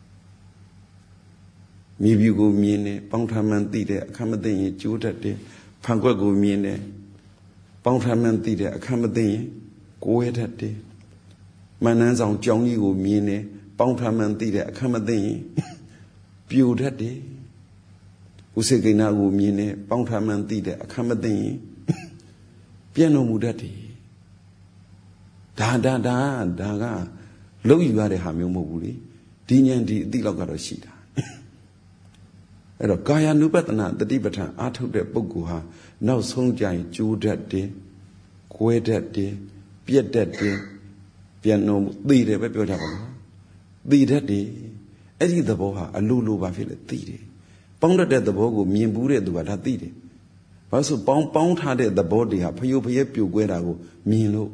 မြေဖြူကိုမြင်တယ်ပေါင်းထားမှန်းသိတယ်အခက်မသိရင်ကျိုးတတ်တယ်ဖန်ခွက်ကိုမြင်တယ်ပေါင်းထားမှန်းသိတယ်အခက်မသိရင်ကိုယ်ရတတ်တယ်မန္တန်းဆောင်ကြောင်းကြီးကိုမြင်တယ်ပေါင်းထားမှန်းသိတယ်အခက်မသိရင်ပြိုတတ်တယ်ဥစေကိနာကိုမြင်တယ်ပေါင်းထားမှန်းသိတယ်အခက်မသိရင်ပြည့်တော်မူတတ်တယ်ဒါကလုံးယူရတဲ့ဟာမျိုးမဟုတ်ဘူးလေဒီဉာဏ်ဒီအသိလောက်ကတော့ရှိတာအဲ့တော့ကာယ ानु ပတ္တနာတတိပဋ္ဌာန်အားထုတ်တဲ့ပုဂ္ဂိုလ်ဟာနောက်ဆုံးကြရင်ကျိုးတတ်တယ်ကွဲတတ်တယ်ပြက်တတ်တယ်ပြန်တော့သိတယ်ပဲပြောကြပါလားသိတတ်တယ်အဲ့ဒီသဘောဟာအလိုလိုပါဖြစ်လေသိတယ်ပေါင်းတတ်တဲ့သဘောကိုမြင်ဘူးတဲ့သူကဒါသိတယ်ဘာလို့ဆိုပေါင်းထားတဲ့သဘောတွေဟာဖယိုဖယဲပြိုကွဲတာကိုမြင်လို့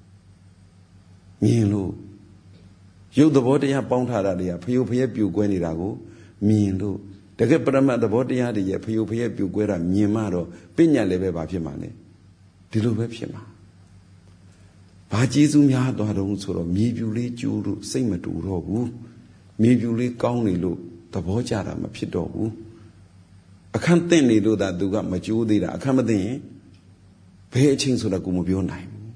ရုပ်သဘောတရားပေါင်းထားတာတွေကဖယိုဖယဲပြိုကွဲနေတာကိုမြင်လို့တကယ်ပရမတ်သဘောတရားတွေရဲ့ဖယိုဖယဲပြိုကွဲတာမြင်မှတော့ပညာလည်းပဲဘာဖြစ်မှာလဲဒီလိုပဲဖြစ်မှာဘာကျေးဇူးများသွားတော့ဆိုတော့မြေပြူလေးကျိုးလို့စိတ်မတူတော့ဘူးမြေပြူလေးကောင်းနေလို့သဘောကျတာမဖြစ်တော့ဘူးအခန့်သိမ့်နေလို့သာသူကမကြိုးသေးတာအခန့်မသိရင်ဘယ်အချင်းဆိုတာကိုမပြောနိုင်ဘူး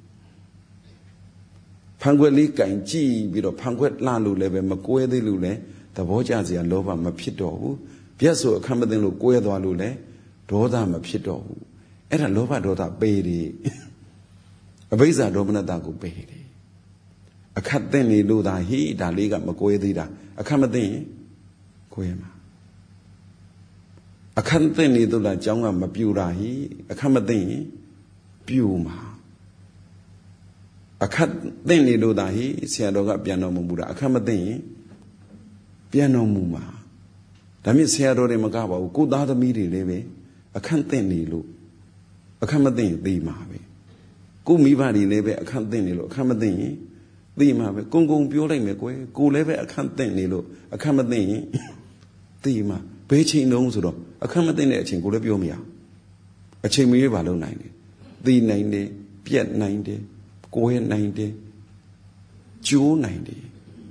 ဖန်ခွက်လေးကင်ကြည့်ပြီးတော့ဖန်ခွက်လှလို့လည်းပဲမကွဲသေးလို့လည်းသဘောကျစရာလောဘမဖြစ်တော့ဘူးပြတ်ဆိုအခန့်မသိလို့ကွဲသွားလို့လည်းဒေါသမဖြစ်တော့ဘူးအဲ့ဒါလောဘဒေါသပေတယ်အဘိဇ္ဇာဒေါမနတကိုပေတယ်အခက်သိမ့်နေလို့သာဟိဒါလေးကမကွဲသေးတာအခက်မသိရင်ကွဲမှာအခက်သိမ့်နေလို့လားအကြောင်းကမပြူတာဟိအခက်မသိရင်ပြူမှာအခက်သိမ့်နေလို့သာဟိဆရာတော်ကပြန်တော်မူတာအခက်မသိရင်ပြန်တော်မူမှာဒါမြင့်ဆရာတော်တွေမကပါဘူးကိုသားသမီးတွေလည်းပဲအခက်သိမ့်နေလို့အခက်မသိရင်သိမှာပဲကိုမိဘတွေလည်းပဲအခက်သိမ့်နေလို့အခက်မသိရင်သိမှာပဲကုံပြောလိုက်မယ်ကွယ်ကိုလည်းပဲအခက်သိမ့်နေလို့အခက်မသိရင်သိမှာဘယ်ချိန်တုန်းဆိုတော့အခက်မသိတဲ့အချိန်ကိုလည်းပြောမရအချိန်မရွေးပါလို့နိုင်တယ်သိနိုင်တယ်ပြက်နိုင်တယ်ကိုယ်နိုင်တယ်ကျိုးနိုင်တယ်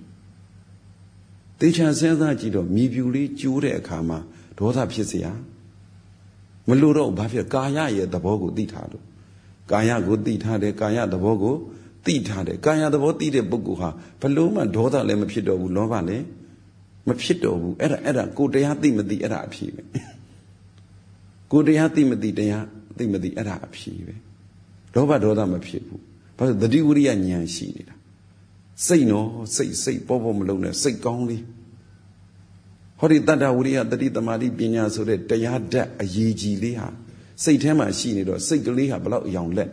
တေချာစဉ်းစားကြည့်တော့မြေပြူလေးကျိုးတဲ့အခါမှာဒေါသဖြစ်เสียမလို့တော့ဘာဖြစ်ကာယရဲ့သဘောကိုသိထားလို့ကာယကိုသိထားတယ်ကာယသဘောကိုသိထားတယ်ကာယသဘောသိတဲ့ပုဂ္ဂိုလ်ဟာဘလို့မှဒေါသလည်းမဖြစ်တော့ဘူးလောဘလည်းမဖြစ်တော့ဘူးအဲ့ဒါကိုတရားသိမသိအဲ့ဒါအဖြစ်ပဲကိုတရားသိမသိတရားသိမသိအဲ့ဒါအဖြစ်ပဲလောဘဒေါသမဖြစ်ဘူးဘာလို့သတိဝိရိယဉာဏ်ရှိနေတာစိတ်နော်စိတ်ပေါ်မလုံးနဲ့စိတ်ကောင်းလေးဟောဒီတတ္တဝိရိယတတိတမာတိပညာဆိုတဲ့တရားဓာတ်အရေးကြီးလေးဟာစိတ်ထဲမှာရှိနေတော့စိတ်ကလေးဟာဘလောက်အယောင်လက်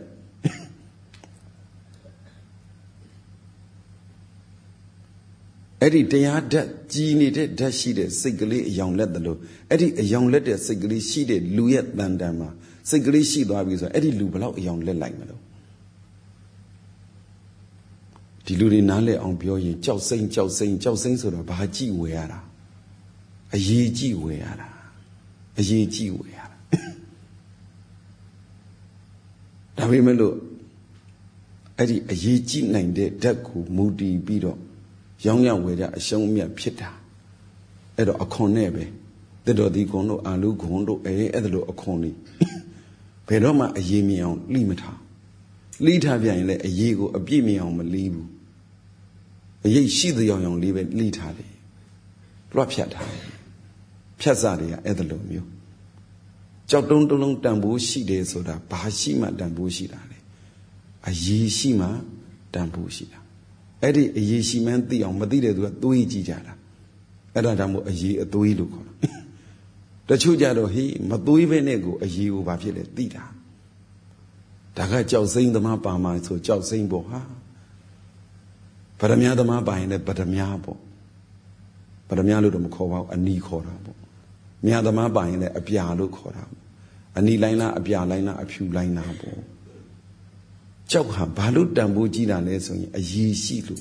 အဲ့ဒီတရားဓာတ်ကြီးနေတဲ့ဓာတ်ရှိတဲ့စိတ်ကလေးအယောင်လက်တယ်လို့အဲ့ဒီအယောင်လက်တဲ့စိတ်ကလေးရှိတဲ့လူရဲ့တန်တန်မှာစိတ်ကလေးရှိသွားပြီဆိုတော့အဲ့ဒီလူဘလောက်အယောင်လက်လိုက်မလို့ဒီလူတွေနားလည်အောင်ပြောရင်ကြောက်စိမ့်ဆိုတော့ဘာကြည့်ဝယ်ရတာအရေးကြည့်ဝယ်ရတာဒါပေမဲ့လို့အဲ့ဒီအရေးကြည့်နိုင်တဲ့ဓာတ်ကိုမူတည်ပြီးတော့ရောင်းရဝယ်ရအရှုံးအမြတ်ဖြစ်တာအဲ့တော့အခွန်နဲ့ပဲတတော်ဒီခွန်တို့အာလူခွန်တို့အဲ့ဒါလိုအခွန်လေးဘယ်တော့မှအရေးမြင်အောင်လိမထားလိထားပြန်ရင်လည်းအရေးကိုအပြည့်မြင်အောင်မလိဘူးအရေးရှိတဲ့ရောင်လေးပဲလိထားတယ်လွှတ်ဖြတ်ထားတယ်ဖြတ်စားတွေကအဲ့ဒါလိုမျိုးကြောက်တုံးတလုံးတန်ဖိုးရှိတယ်ဆိုတာဘာရှိမှတန်ဖိုးရှိတာလေအရေးရှိမှတန်ဖိုးရှိတာအဲ့ဒီအရေးရှိမှန်းသိအောင်မသိတဲ့သူကသွေးကြည့်ကြတာအဲ့ဒါကြောင့်မို့အရေးအသွေးလို့ခေါ်တာတချို့ကြတော့ဟေးမသွေးပဲနဲ့ကိုအရေးကိုဘာဖြစ်လဲသိတာဒါကကြောက်စိမ့်သမားပါမှဆိုကြောက်စိမ့်ပေါ့ဟာဗရမ ्या သမားပါရင်လည်းဗရမ ्या ပေါ့ဗရမ ्या လို့တော့မခေါ်ပါဘူးအနီခေါ်တာပေါ့မြတ်သမားပါရင်လည်းအပြာလို့ခေါ်တာအနီလိုင်းလားအပြာလိုင်းလားအဖြူလိုင်းလားပေါ့ကြောက်ဟာဘာလို့တန်ဖိုးကြီးတာလဲဆိုရင်အရေးရှိလို့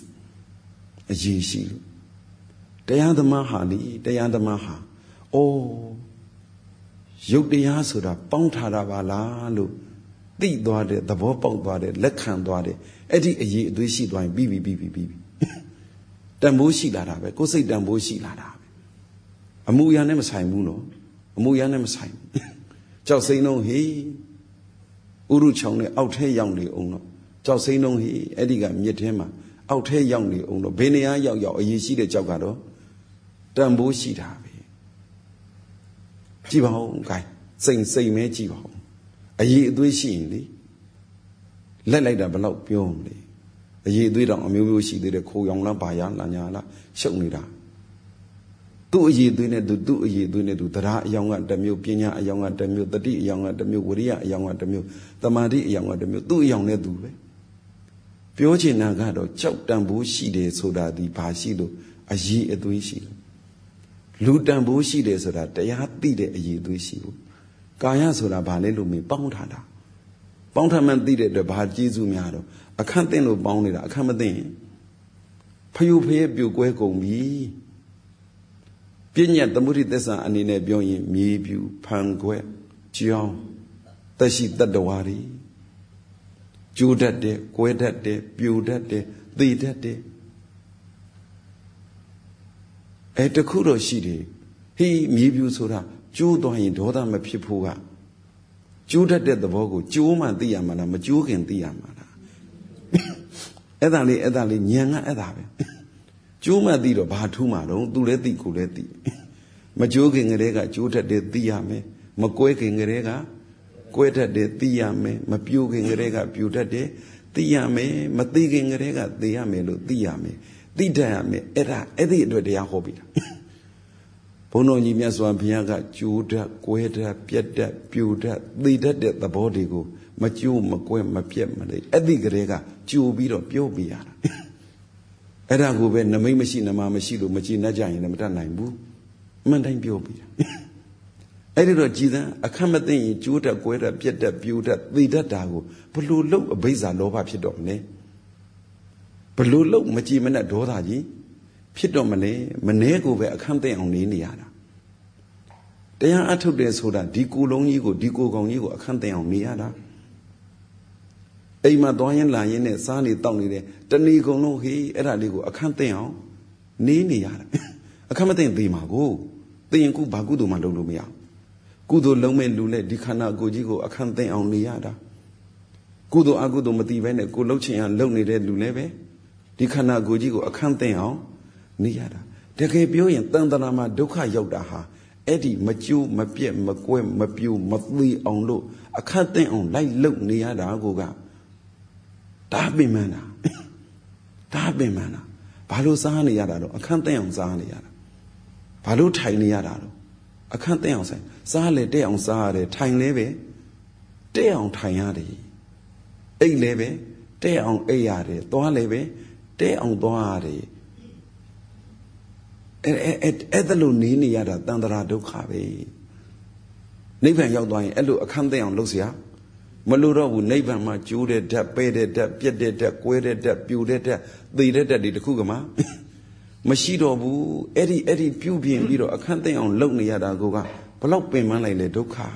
တရားသမားဟာလေတရားသမားဟာအိုးရုပ်တရားဆိုတာပေါင်းထားတာပါလားလို့သိသွားတဲ့သဘောပေါက်သွားတဲ့လက်ခံသွားတဲ့အဲ့ဒီအရေးအသွေးရှိသွားရင်ပြီးတန်ဖိုးရှိလာတာပဲကိုယ်စိတ်တန်ဖိုးရှိလာတာပဲအမှုအရာနဲ့မဆိုင်ဘူးနော်အမှုအရာနဲ့မဆိုင်ဘူးကြောက်စိမ့်လုံးဟေးဥရုချောင်းနဲ့အောက်ထဲရောက်နေအောင်တော့ကြောက်စိမ့်လုံးဟေးအဲ့ဒီကမြစ်ထဲမှာအောက်ထဲရောက်နေအောင်တော့ဘယ်နေရာရောက်အရေးရှိတဲ့ကြောက်ကတော့တန်ဖိုးရှိတာပဲကြည့်ပါဦးခိုင်းစိမ့်မဲကြည့်ပါဦးအရေးအသွေးရှိရင်လေလက်လိုက်တာဘယ်လောက်ပြောမလဲအရေးအသွေးတောင်အမျိုးမျိုးရှိသေးတယ်ခိုးရောင်လားဘာရလားညာလားရှုပ်နေတာသူ့အရေးအသွေးနဲ့သူ့အရေးအသွေးနဲ့သူတရားအယောင်ကတစ်မျိုးပညာအယောင်ကတစ်မျိုးတတိအယောင်ကတစ်မျိုးဝိရိယအယောင်ကတစ်မျိုးသမာဓိအယောင်ကတစ်မျိုးသူ့အယောင်နဲ့သူပဲပြောချင်တာကတော့ကြောက်တန်ဖိုးရှိတယ်ဆိုတာဒီဘာရှိလို့အရေးအသွေးရှိလို့လူတန်ဖိုးရှိတယ်ဆိုတာတရားသိတဲ့အရေးအသွေးရှိဘူးကာယဆိုတာဘာလဲလို့မင်းပေါင်းထားတာပေါင်းထားမှသိတဲ့အတွက်ဘာကျေးဇူးများတော့အခန့်သိလို့ပေါင်းနေတာအခန့်မသိရင်ဖယုဖရဲ့ပြိုကွဲကုန်ပြီပညာသမုဒိသစ္စာအနေနဲ့ပြောရင်မြေပြူဖန်ခွဲကြောင်းသက်ရှိတတ္တဝါတွေကျိုးတတ်တယ်ကွဲတတ်တယ်ပြိုတတ်တယ်သေတတ်တယ်တခုတော့ရှိတယ်ဟေးမြေပြူဆိုတာကျိုးသွားရင်ဒေါသမဖြစ်ဖို့ကကျိုးတတ်တဲ့သဘောကိုကျိုးမှသိရမှာလားမကျိုးခင်သိရမှာလားအဲ့ဒါလေးဉာဏ်ကအဲ့ဒါပဲကျိုးမှသိတော့ဘာထူးမှာတော့သူလည်းသိကိုလည်းသိမကျိုးခင်ကလေးကကျိုးတတ်တယ်သိရမယ်မကွဲခင်ကလေးကကွဲတတ်တယ်သိရမယ်မပြိုခင်ကလေးကပြိုတတ်တယ်သိရမယ်မသိခင်ကလေးကသိရမယ်လို့သိရမယ်သိတတ်ရမယ်အဲ့ဒီအတွက်တရားဟောပြီးတာဘုန်းတော်ကြီးမြတ်စွာဘုရားကကျိုးတတ်ကွဲတတ်ပြတ်တတ်ပြိုတတ်သိတတ်တဲ့သဘောတွေကိုမကျိုးမကွဲမပြတ်မလိအဲ့ဒီကလေးကကျိုးပြီးတော့ပြောပြရတာအဲ့ဒါကိုပဲနမိတ်မရှိနမမရှိလို့မကြည်နှက်ကြရင်လည်းမတတ်နိုင်ဘူးအမှန်တိုင်းပြောပြတာအဲ့ဒီတော့ကြည်သံအခက်မသိရင်ကျိုးတတ်ကွဲတတ်ပြတ်တတ်ပြိုတတ်သိတတ်တာကိုဘလို့လို့အဘိဇာလောဘဖြစ်တော့မလဲဘလို့လို့မကြည်မနဲ့ဒေါသကြီးဖြစ်တော့မလဲမနှဲကိုပဲအခန့်သိအောင်နေရတာတရားအထုတ်တယ်ဆိုတာဒီကိုယ်လုံးကြီးကိုဒီကိုယ်ကောင်ကြီးကိုအခန့်သိအောင်နေရတာအိမ်မှာသွားရင်လာရင်နဲ့စားနေတောက်နေတယ်တဏီကုံလုံးဟေးအဲ့ဒါလေးကိုအခန့်သိအောင်နေရတာအခန့်မသိရင်သိမှာကိုသိရင်ခုဘာကုသိုလ်မှလုပ်လို့မရကုသိုလ်လုံးမဲ့လူနဲ့ဒီခန္ဓာကိုယ်ကြီးကိုအခန့်သိအောင်နေရတာကုသိုလ်အကုသိုလ်မသိဘဲနဲ့ကိုလှုပ်ချင်အောင်လုပ်နေတဲ့လူလည်းပဲဒီခန္ဓာကိုယ်ကြီးကိုအခန့်သိအောင်နေရတာတကယ်ပြောရင်တန်တရာမှာဒုက္ခရောက်တာဟာအဲ့ဒီမကျိုးမပြက်မကွဲမပြိုမသိအောင်လို့အခန့်သိအောင်လိုက်လုပ်နေရတာကိုကဒါပင်မန်းတာဘာလို့စားနေရတာတော့အခန့်သိအောင်စားနေရတာဘာလို့ထိုင်နေရတာတော့အခန့်သိအောင်စားလေတဲ့အောင်စားရတယ်ထိုင်လဲပဲတဲ့အောင်ထိုင်ရတယ်အိတ်လဲပဲတဲ့အောင်အိတ်ရတယ်သွားလဲပဲတဲ့အောင်သွားရတယ်အဲ့ဒါလို့နေရတာတန်ត្រာဒုက္ခပဲနိဗ္ဗာန်ရောက်သွားရင်အဲ့လိုအခန့်သိအောင်လုပ်เสียမလို့တော့ဘူးနိဗ္ဗာန်မှာကျိုးတဲ့ဓာတ်ပဲတဲ့ဓာတ်ပြက်တဲ့ဓာတ်ကွဲတဲ့ဓာတ်ပြိုတဲ့ဓာတ်သေတဲ့ဓာတ်ဒီတခုကမှမရှိတော့ဘူးအဲ့ဒီပြုပြင်ပြီးတော့အခန့်သိအောင်လုပ်နေရတာကဘလောက်ပင်ပန်းလိုက်လဲဒုက္ခ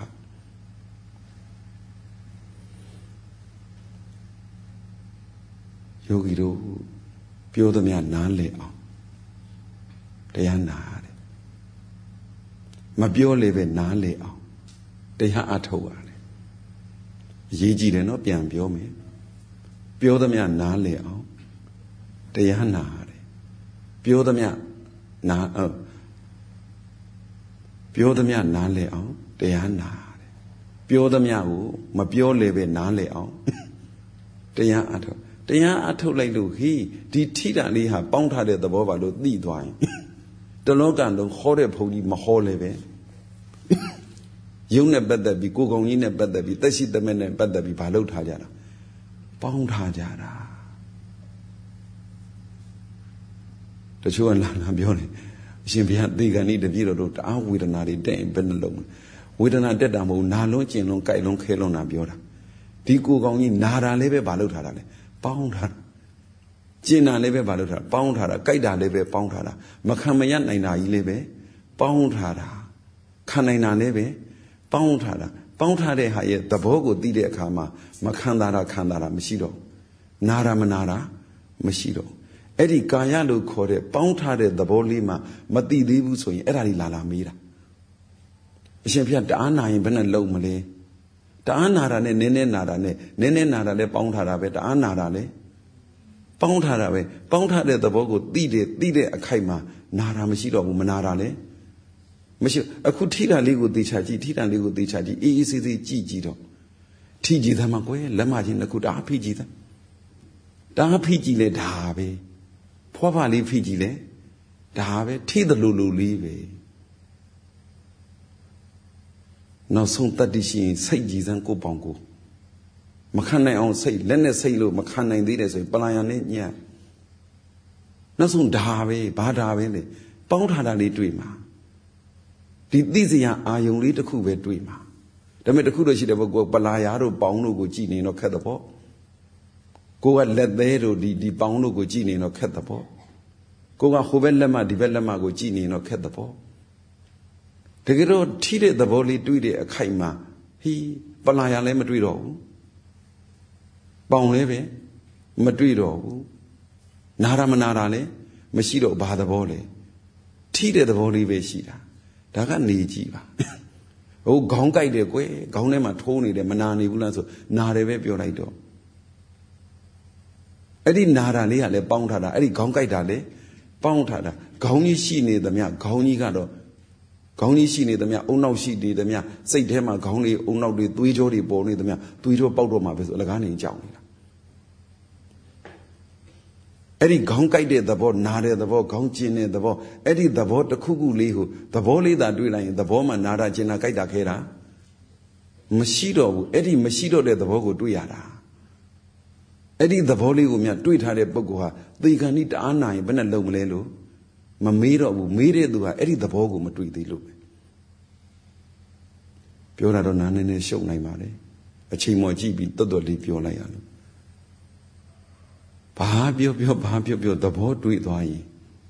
ယောဂီတို့ပြောသမျှနားလည်အောင်တရားနာရတယ်မပြောလေပဲနားလည်အောင်တရားအထုတ်ရတယ်အရေးကြီးတယ်နော်ပြန်ပြောမယ်ပြောသမျှနားလည်အောင်တရားနာရတယ်ပြောသမျှနားလည်အောင်တရားနာရတယ်ပြောသမျှကိုမပြောလေပဲနားလည်အောင်တရားအထုတ်လိုက်လို့ဟိဒီထိတာလေးဟာပေါင်းထားတဲ့သဘောပါလို့သိသွားရင်တလောကလုံးဟောတဲ့ဘုန်းကြီးမဟောလေပဲယုံနဲ့ပတ်သက်ပြီးကိုယ်ကောင်ကြီးနဲ့ပတ်သက်ပြီးသက်ရှိသမက်နဲ့ပတ်သက်ပြီးဘာလုပ်ထားကြတာပေါင်းထားကြတာတချို့ကလာပြောတယ်အရှင်ဘုရားသေကံဤတပြည့်တော်တို့တအားဝေဒနာတွေတက်ရင်ဘယ်နှလုံးဝေဒနာတက်တာမဟုတ်နာလုံးကျင်လုံးကြိုက်လုံးခဲလုံးတာပြောတာဒီကိုယ်ကောင်ကြီးနာတာလေးပဲဘာလုပ်ထားတာလဲပေါင်းထားတာကျင်တာလေးပဲဘာလုပ်ထားတာပေါင်းထားတာကြိုက်တာလေးပဲပေါင်းထားတာမခံမရနိုင်တာကြီးလေးပဲပေါင်းထားတာခံနိုင်တာလေးပဲပေါင်းထားတာပေါင်းထားတဲ့ဟာရဲ့သဘောကိုသိတဲ့အခါမှာမခံတာမရှိတော့နာတာမနာတာမရှိတော့အဲ့ဒီကာယလို့ခေါ်တဲ့ပေါင်းထားတဲ့သဘောလေးမှာမသိသေးဘူးဆိုရင်အဲ့ဒါလေးလာမေးတာအရှင်ဖျားတအားနာရင်ဘယ်နဲ့လုံမလဲတအားနာတာနဲ့နည်းနည်းနာတာနဲ့နည်းနည်းနာတာလဲပေါင်းထားတာပဲတအားနာတာလဲပေါင်းထားတာပဲပေါင်းထားတဲ့သဘောကိုသိတဲ့အခိုက်မှာနာတာမရှိတော့ဘူးမနာတာလဲမရှိအခုထိတာလေးကိုသိချကြည့်ထိတာလေးကိုသိချကြည့်အေးအေးဆေးဆေးကြည့်ကြည့်တော့ထိကြည့်သမှာကွယ်လက်မချင်းတစ်ခုတအားဖိကြည့်သတအားဖိကြည့်လဲဒါပဲဖွားဖွားလေးဖိကြည့်လဲဒါပဲထိသလိုလိုလေးပဲနောက်ဆုံးတတ္တိရှိရင်စိတ်ကြည်စမ်းကိုပေါင်ကိုမခံနိုင်အောင်စိတ်လက်နဲ့စိတ်လို့မခံနိုင်သေးတယ်ဆိုရင်ပလာယံနဲ့ညံ့နောက်ဆုံးဒါပဲဘာဒါပဲလေပေါင်းထားတာလေးတွေ့မှာဒီသိစရာအာယုံလေးတစ်ခုပဲတွေ့မှာဒါပေမဲ့တစ်ခုတော့ရှိတယ်ပေါ့ကိုပလာယာတို့ပေါင်းတို့ကိုကြည်နေတော့ခက်တဲ့ပေါ့ကိုကလက်သေးတို့ဒီပေါင်းတို့ကိုကြည်နေတော့ခက်တဲ့ပေါ့ကိုကဟိုဘက်လက်မဒီဘက်လက်မကိုကြည်နေတော့ခက်တဲ့ပေါ့တကယ်တော့ထိတဲ့သဘောလေးတွေ့တဲ့အခိုက်မှာဟီးပလာယာလည်းမတွေ့တော့ဘူးပေါင်လည်းပဲမတွေ့တော့ဘူးနာရမနာတာလည်းမရှိတော့ဘာသဘောလဲထိတဲ့သဘောလေးပဲရှိတာဒါကနေကြည့်ပါဟိုခေါင်းကြိုက်တယ်ကွယ်ခေါင်းထဲမှာထိုးနေတယ်မနာနေဘူးလားဆိုနာတယ်ပဲပြောလိုက်တော့အဲ့ဒီနာတာလေးကလည်းပေါင်းထားတာအဲ့ဒီခေါင်းကြိုက်တာလည်းပေါင်းထားတာခေါင်းကြီးရှိနေသမျှခေါင်းကြီးကတော့ခေါင်းကြီးရှိနေသမျှအုံနောက်ရှိနေသမျှစိတ်ထဲမှာခေါင်းလေးအုံနောက်တွေသွေးကြောတွေပေါ်နေသမျှသွေးကြောပေါက်တော့မှာပဲဆိုအလကားနေကြောက်နေတာအဲ့ဒီခေါင်းကြိုက်တဲ့သဘောနာတဲ့သဘောခေါင်းကျင်တဲ့သဘောအဲ့ဒီသဘောတစ်ခုခုလေးကိုသဘောလေးသာတွေ့လိုက်ရင်သဘောမှာနာတာကျင်တာကြိုက်တာခဲတာမရှိတော့ဘူးအဲ့ဒီမရှိတော့တဲ့သဘောကိုတွေ့ရတာအဲ့ဒီသဘောလေးကိုမြတ်တွေ့ထားတဲ့ပုဂ္ဂိုလ်ဟာသေခံဤတအားနာရင်ဘယ်နဲ့လုံမလဲလို့မမေးတော့ဘူးမေးတဲ့သူဟာအဲ့ဒီသဘောကိုမတွေ့သေးလို့ပဲပြောတာတော့နားနေနေရှုပ်နိုင်ပါလေအချိန်မော်ကြည့်ပြီးတွတ်တွတ်လေးပြောလိုက်ရလို့ဘာပြောသဘောတွေ့သွားရင်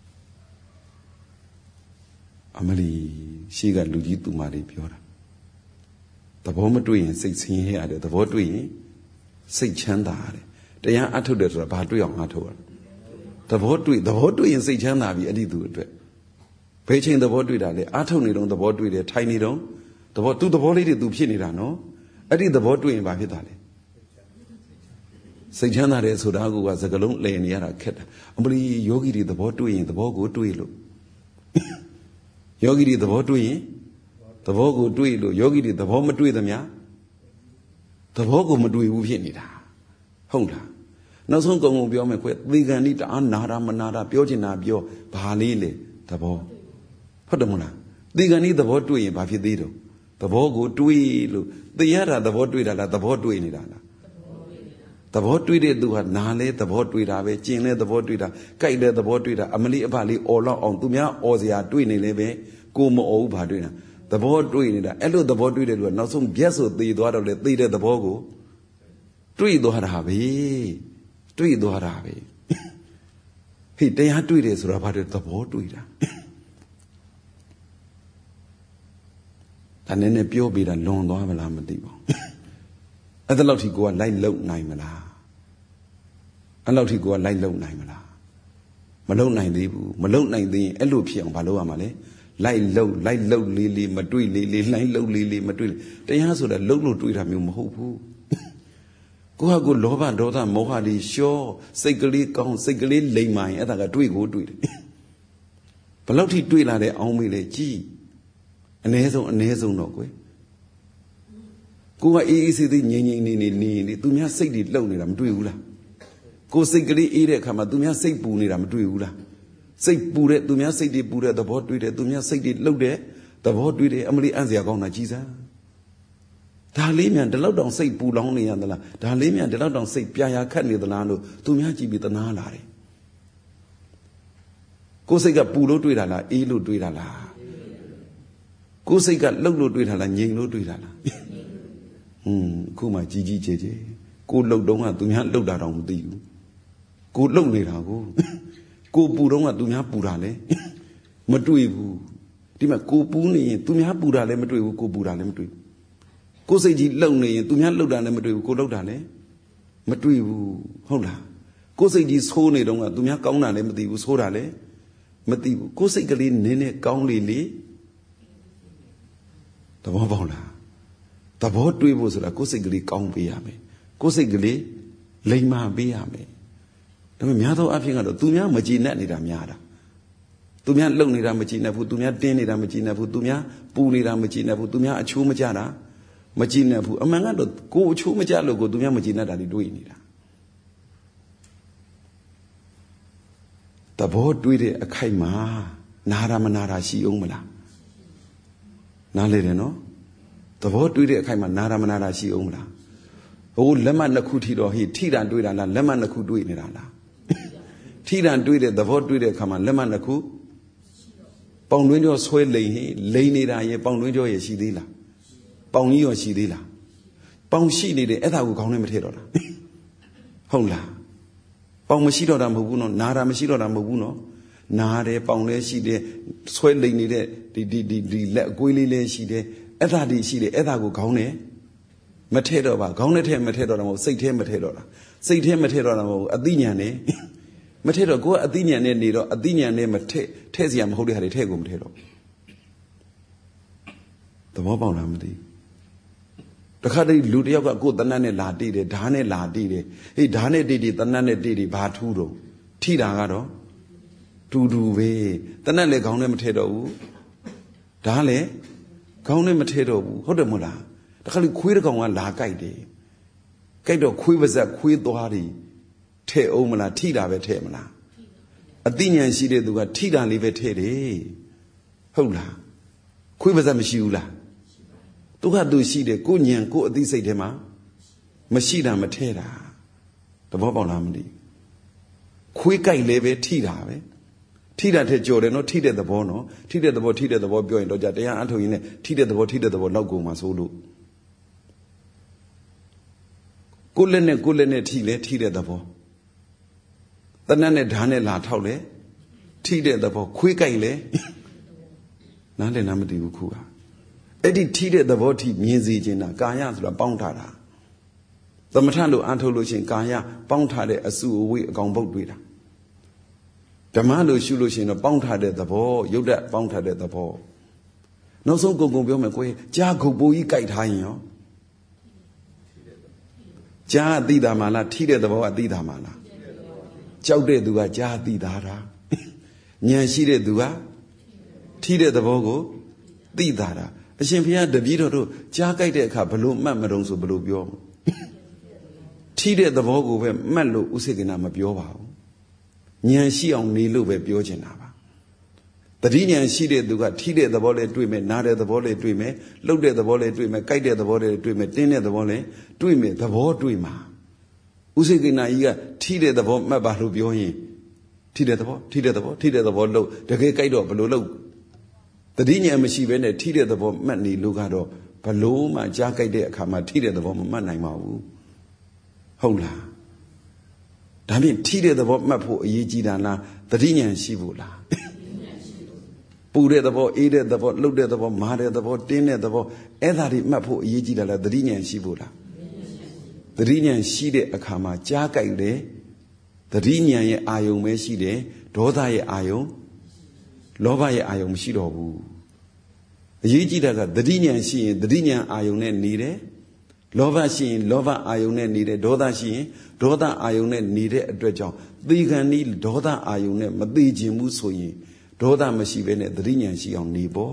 အမလီရှိကလူကြီးသူမလေးပြောတာသဘောမတွေ့ရင်စိတ်ဆင်းရဲရတယ်သဘောတွေ့ရင်စိတ်ချမ်းသာရတယ်တရားအထုတ်တယ်ဆိုတာဘာတွေ့အောင်အထုတ်ရသဘောတွေ့ရင်စိတ်ချမ်းသာပြီအဲ့ဒီသူအတွက်ဘယ်ချိန်သဘောတွေ့တာလဲအထုတ်နေတော့သဘောတွေ့တယ်ထိုင်နေတော့သဘောလေးတွေသူဖြစ်နေတာနော်အဲ့ဒီသဘောတွေ့ရင်ဘာဖြစ်တာလဲစိတ်ချမ်းသာတယ်ဆိုတာကစကလုံးလည်နေရတာခက်တာအမလီယောဂီတွေသဘောတွေ့ရင်သဘောကိုတွေ့လို့ယောဂီတွေသဘောတွေ့ရင်သဘောကိုတွေ့လို့ယောဂီတွေသဘောမတွေ့သမျှသဘောကိုမတွေ့ဘူးဖြစ်နေတာဟုတ်လားနောက်ဆုံးကုံပြောမယ်ခွဲသေကံဤတအားနာတာမနာတာပြောချင်တာပြောဘာလေးလေသဘောဟုတ်တယ်မလားသေကံဤသဘောတွေ့ရင်ဘာဖြစ်သေးတော့သဘောကိုတွေ့လို့သိရတာသဘောတွေ့တာလားသဘောတွေ့နေတာလားသဘောတွေ့တဲ့သူဟာနာလဲသဘောတွေ့တာပဲကျင်လဲသဘောတွေ့တာကြိုက်လဲသဘောတွေ့တာအမလီအဖလေးအော်လောက်အောင်သူများအော်စရာတွေ့နေလဲပဲကိုမအော်ဘူးဘာတွေ့တာသဘောတွေ့နေတာအဲ့လိုသဘောတွေ့တဲ့လူကနောက်ဆုံးပြက်ဆိုသေသွားတော့လေသေတဲ့သဘောကိုတွေ့သွားတာပဲတွေ့သွားတာပဲဟေ့တရားတွေ့တယ်ဆိုတာဘာတွေ့သဘောတွေ့တာဒါနဲ့ပြောပြတာလွန်သွားမလားမသိပါဘူးအဲ့ဒါလောက်ထိကိုကလိုက်လုံနိုင်မလားအဲ့လောက်ထိကိုကလိုက်လုံနိုင်မလားမလုံနိုင်သေးဘူးမလုံနိုင်သေးရင်အဲ့လိုဖြစ်အောင်ဘာလုပ်ရမှာလဲလိုက်လုံလေးမတွေ့လေးလိုက်လုံလေးမတွေ့တရားဆိုတာလုံလို့တွေ့တာမျိုးမဟုတ်ဘူးကိုကကိုလောဘဒေါသမောဟတွေရှောစိတ်ကလေးကောင်းစိတ်ကလေးလိမ်မာရင်အဲ့ဒါကတွေ့ကိုတွေ့တယ်ဘယ်လောက်ထိတွေ့လာတဲ့အောင်းမေးလေကြည်အ ਨੇ ဆုံးတော့ကွယ်ကိုကအေးအေးဆေးဆေးငြိမ်နေသူများစိတ်တွေလှုပ်နေတာမတွေ့ဘူးလားကိုစိတ်ကလေးအေးတဲ့အခါမှာသူများစိတ်ပူနေတာမတွေ့ဘူးလားစိတ်ပူတဲ့သူများစိတ်တွေပူတဲ့သဘောတွေ့တယ်သူများစိတ်တွေလှုပ်တဲ့သဘောတွေ့တယ်အမလီအံ့စရာကောင်းတာကြီးစားဒါလေးမြန်ဒီလောက်တောင်စိတ်ပူလောင်နေရသလားဒါလေးမြန်ဒီလောက်တောင်စိတ်ပြာရာခတ်နေသလားလို့သူများကြည့်ပြီးသနာလာတယ်ကိုစိတ်ကပူလို့တွေ့တာလားအေးလို့တွေ့တာလားကိုစိတ်ကလှုပ်လို့တွေ့တာလားငြိမ်လို့တွေ့တာလားအခုမှကြီးကျယ်ကိုလှုပ်တုံးကသူများလှုပ်တာတော့မသိဘူးကိုလှုပ်နေတာကိုပူတုံးကသူများပူတာလဲမတွေ့ဘူးဒီမှာကိုပူနေရင်သူများပူတာလည်းမတွေ့ဘူးကိုပူတာလည်းမတွေ့ဘူးကိုစိတ်ကြီးလှုပ်နေရင်သူများလှုပ်တာလည်းမတွေ့ဘူးကိုလှုပ်တာလည်းမတွေ့ဘူးဟုတ်လားကိုစိတ်ကြီးဆိုးနေတုံးကသူများကောင်းတာလည်းမသိဘူးဆိုးတာလည်းမသိဘူးကိုစိတ်ကလေးနင်းနေကောင်းလေဘောပေါက်လားသဘောတွေးဖို့ဆိုတာကိုယ်စိတ်ကလေးကောင်းပေးရမယ်ကိုယ်စိတ်ကလေးလိမ်မာပေးရမယ်ဒါပေမဲ့များသောအားဖြင့်ကတော့သူများမကြည်နဲ့နေတာများတာသူများလုံနေတာမကြည်နဲ့ဘူးသူများတင်းနေတာမကြည်နဲ့ဘူးသူများပူနေတာမကြည်နဲ့ဘူးသူများအချိုးမကြတာမကြည်နဲ့ဘူးအမှန်ကတော့ကိုယ်အချိုးမကြလို့ကိုသူများမကြည်နဲ့တာတွေးနေတာသဘောတွေးတဲ့အခိုက်မှာနာတာမနာတာရှိအောင်မလားနားလေတယ်နော်သဘောတွေးတဲ့အခိုက်မှာနာတာမနာတာရှိအောင်မလားဟိုလက်မနှစ်ခုထိတော့ဟိထိတာတွေးတာလားလက်မနှစ်ခုတွေးနေတာလားထိတာတွေးတဲ့သဘောတွေးတဲ့အခါမှာလက်မနှစ်ခုပေါင်တွင်းကျော်ဆွဲလိန်ဟိလိန်နေတာရဲ့ပေါင်တွင်းကျော်ရဲ့ရှိသေးလားပေါင်ကြီးရောရှိသေးလားပေါင်ရှိနေတယ်အဲ့ဒါကိုခေါင်းနဲ့မထည့်တော့တာဟုတ်လားပေါင်မရှိတော့တာမဟုတ်ဘူးနော်နာတာမရှိတော့တာမဟုတ်ဘူးနော်နာတယ်ပေါင်လည်းရှိတယ်ဆွဲလိန်နေတဲ့ဒီလက်အကွေးလေးလည်းရှိတယ်အဲ့ဒါဒီရှိတယ်အဲ့ဒါကိုခေါင်းနဲ့မထည့်တော့ပါခေါင်းနဲ့ထည့်မထည့်တော့တာမဟုတ်စိတ်ထဲမထည့်တော့တာစိတ်ထဲမထည့်တော့တာမဟုတ်အသိဉာဏ်နဲ့မထည့်တော့ကိုယ်ကအသိဉာဏ်နဲ့နေတော့အသိဉာဏ်နဲ့မထည့်စရာမဟုတ်တဲ့ဟာတွေထည့်ကိုမထည့်တော့သဘောပေါက်လားမသိတခါတည်းလူတယောက်ကကိုယ်တနတ်နဲ့လာတိတယ်ဓာတ်နဲ့လာတိတယ်ဟေးဓာတ်နဲ့တိတိတနတ်နဲ့တိတိဘာထူးတော့ထိတာကတော့တူပဲတနတ်လည်းခေါင်းနဲ့မထည့်တော့ဘူးဓာတ်လည်းခေါင်းနဲ့မထည့်တော့ဘူးဟုတ်တယ်မဟုတ်လားတခါလေခွေးတစ်ကောင်ကလာကြိုက်တယ်ကြိုက်တော့ခွေးပါဇက်ခွေးသွားတွေထဲ့အောင်မလားထိတာပဲထဲ့မလားအသိဉာဏ်ရှိတဲ့သူကထိတာလေးပဲထဲ့တယ်ဟုတ်လားခွေးပါဇက်မရှိဘူးလားသူကသူရှိတယ်ကိုဉာဏ်ကိုအသိစိတ်ထဲမှာမရှိတာမထဲ့တာသဘောပေါက်လားမသိခွေးကြိုက်လည်းပဲထိတာပဲထိတာထက်ကြော်တယ်နော်ထိတဲ့သဘောနော်ထိတဲ့သဘောပြောရင်တော့ကြတရားအထုတ်ရင်လည်းထိတဲ့သဘောလောက်ကုန်မှာဆိုလို့ကိုယ်လက်နဲ့ထိလဲထိတဲ့သဘောတနတ်နဲ့ဓာတ်နဲ့လာထောက်လဲထိတဲ့သဘောခွေးကြိုက်လဲနားလည်နားမသိဘူးခုကအဲ့ဒီထိတဲ့သဘောထိမြင်စေခြင်းတာကာယဆိုတာပေါင်းထားတာသမထလို့အထုတ်လို့ရှိရင်ကာယပေါင်းထားတဲ့အစုအဝေးအကောင်ပုတ်တွေ့တာဓမ္မလို့ရှုလို့ရှိရင်တော့ပေါင်းထားတဲ့သဘောရုပ်ဓာတ်ပေါင်းထားတဲ့သဘောနောက်ဆုံးကုန်ပြောမယ်ကိုယ်ကြားခုတ်ပိုးကြီးကြိုက်ထားရင်ရောကြားအသိတာမှလားထိတဲ့သဘောအသိတာမှလားကြောက်တဲ့သူကကြားသိတာတာဉာဏ်ရှိတဲ့သူကထိတဲ့သဘောကိုသိတာတာအရှင်ဘုရားတပည့်တော်တို့ကြားကြိုက်တဲ့အခါဘလို့မှတ်မတုံဆိုဘလို့ပြောထိတဲ့သဘောကိုပဲမှတ်လို့ဥစေကနာမပြောပါဘူးဉာဏ်ရှိအောင်နေလို့ပဲပြောချင်တာပါတတိဉာဏ်ရှိတဲ့သူကထိတဲ့သဘောလေးတွေ့မယ်နားတဲ့သဘောလေးတွေ့မယ်လှုပ်တဲ့သဘောလေးတွေ့မယ်ကြိုက်တဲ့သဘောလေးတွေ့မယ်တင်းတဲ့သဘောလေးတွေ့မယ်သဘောတွေ့မှာဥစေကိနာကြီးကထိတဲ့သဘောမှတ်ပါလို့ပြောရင်ထိတဲ့သဘောလှုပ်တကယ်ကြိုက်တော့ဘလို့လှုပ်တတိဉာဏ်မရှိဘဲနဲ့ထိတဲ့သဘောမှတ်နေလို့ကတော့ဘလို့မှကြားကြိုက်တဲ့အခါမှာထိတဲ့သဘောမမှတ်နိုင်ပါဘူးဟုတ်လားဒါဖြင့်ထိတဲ့သဘောမှတ်ဖို့အရေးကြီးတာလားတတိဉာဏ်ရှိဖို့လားပူတဲ့သဘောအေးတဲ့သဘောလှုပ်တဲ့သဘောမာတဲ့သဘောတင်းတဲ့သဘောအဲ့ဒါတွေမှတ်ဖို့အရေးကြီးတာလားတတိဉာဏ်ရှိဖို့လားတတိဉာဏ်ရှိတဲ့အခါမှာကြားကြိုက်တယ်တတိဉာဏ်ရဲ့အာယုံပဲရှိတယ်ဒေါသရဲ့အာယုံလောဘရဲ့အာယုံမရှိတော့ဘူးအရေးကြီးတာကတတိဉာဏ်ရှိရင်တတိဉာဏ်အာယုံနဲ့နေတယ်လောဘရှိရင်လောဘအာယုံနဲ့နေတယ်ဒေါသရှိရင်ဒေါသအာယုံနဲ့နေတဲ့အတွက်ကြောင့်သေခံဤဒေါသအာယုံနဲ့မသေးခြင်းဘူးဆိုရင်ဒေါသမရှိဘဲနဲ့သတိဉာဏ်ရှိအောင်နေပေါ့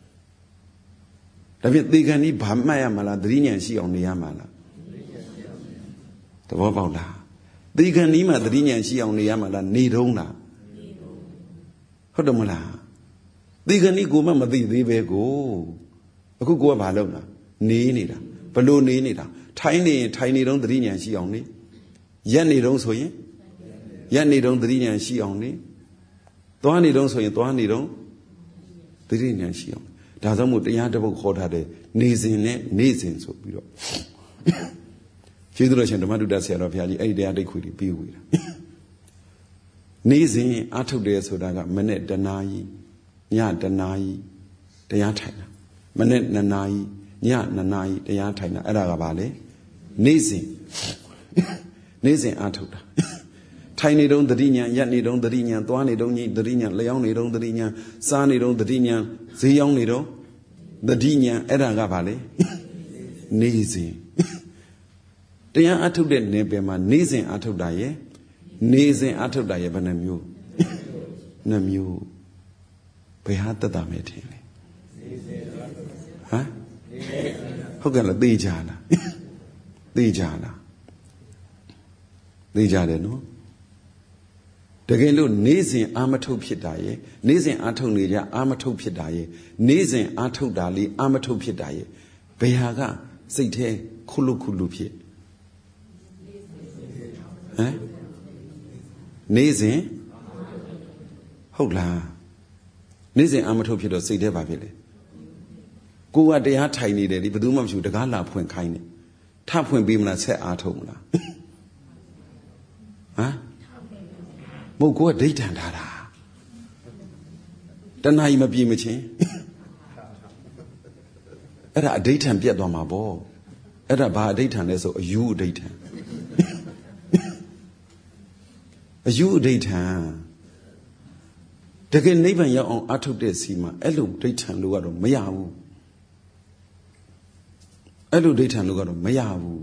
ဒါဖြင့်သေခံဤဘာမှတ်ရမှာလားသတိဉာဏ်ရှိအောင်နေရမှာလားသဘောပေါက်လားသေခံဤမှာသတိဉာဏ်ရှိအောင်နေရမှာလားနေတုံးလားဟုတ်တယ်မလားသေခံဤကိုမှမသိသေးပဲကိုအခုကိုကဘာလုပ်လားနေနေတာဘလို့နေနေတာထိုင်နေရင်ထိုင်နေတုံးသတိဉာဏ်ရှိအောင်နေရက်နေတုံးဆိုရင်ရက်နေတုံးသတိဉာဏ်ရှိအောင်နေသွားနေတုံးဆိုရင်သွားနေတုံးသတိဉာဏ်ရှိအောင်ဒါကြောင့်မို့တရားတစ်ပုဒ်ခေါ်ထားတယ်နေစဉ်နဲ့နေစဉ်ဆိုပြီးတော့ကျေးဇူးတော်ရှင်ဓမ္မတုဒ္ဒဆရာတော်ဘုရားကြီးအဲ့ဒီတရားဒိတ်ခွေတွေပြီးဝေတာနေစဉ်အထုတ်တယ်ဆိုတာကမနေ့တနာရီညတနာရီတရားထိုင်တာမနေ့2နာရီည2နာရီတရားထိုင်တာအဲ့ဒါကဘာလဲနေစဉ်အထုတ်တာထိုင်နေတုံးသတိဉာဏ်ရက်နေတုံးသတိဉာဏ်သွားနေတုံးသတိဉာဏ်လျောင်းနေတုံးသတိဉာဏ်စားနေတုံးသတိဉာဏ်ဈေးရောက်နေတုံး The Dinian Edaga Valley Nizing The young Atu de Nebema Nizing Atu Daye Nizing Atu Daye Banamu Namu Behata Damet. Huh? How can a Dijana? Dijana. Dijana, no? The Gelu Nizing Amato Pidaye, Nizing Antonia Amato Pidaye, Nizing Anto Dali Amato Pidaye, Behaga, Site Kulukulupi. Eh? Nizing? Hola. Nizing Amato Pido say de Babile. Go at the art tiny lady, but do much with the gala point kind. Tap when beam set at home. Huh? Mo go a date and hada. Then I may be machine. At a date and beard on my ball. At a bar date and there's a you date. A you date. The game neighbor your own Atu de Sima, Elo date and look at Mayahu. Elo date and look at Mayahu.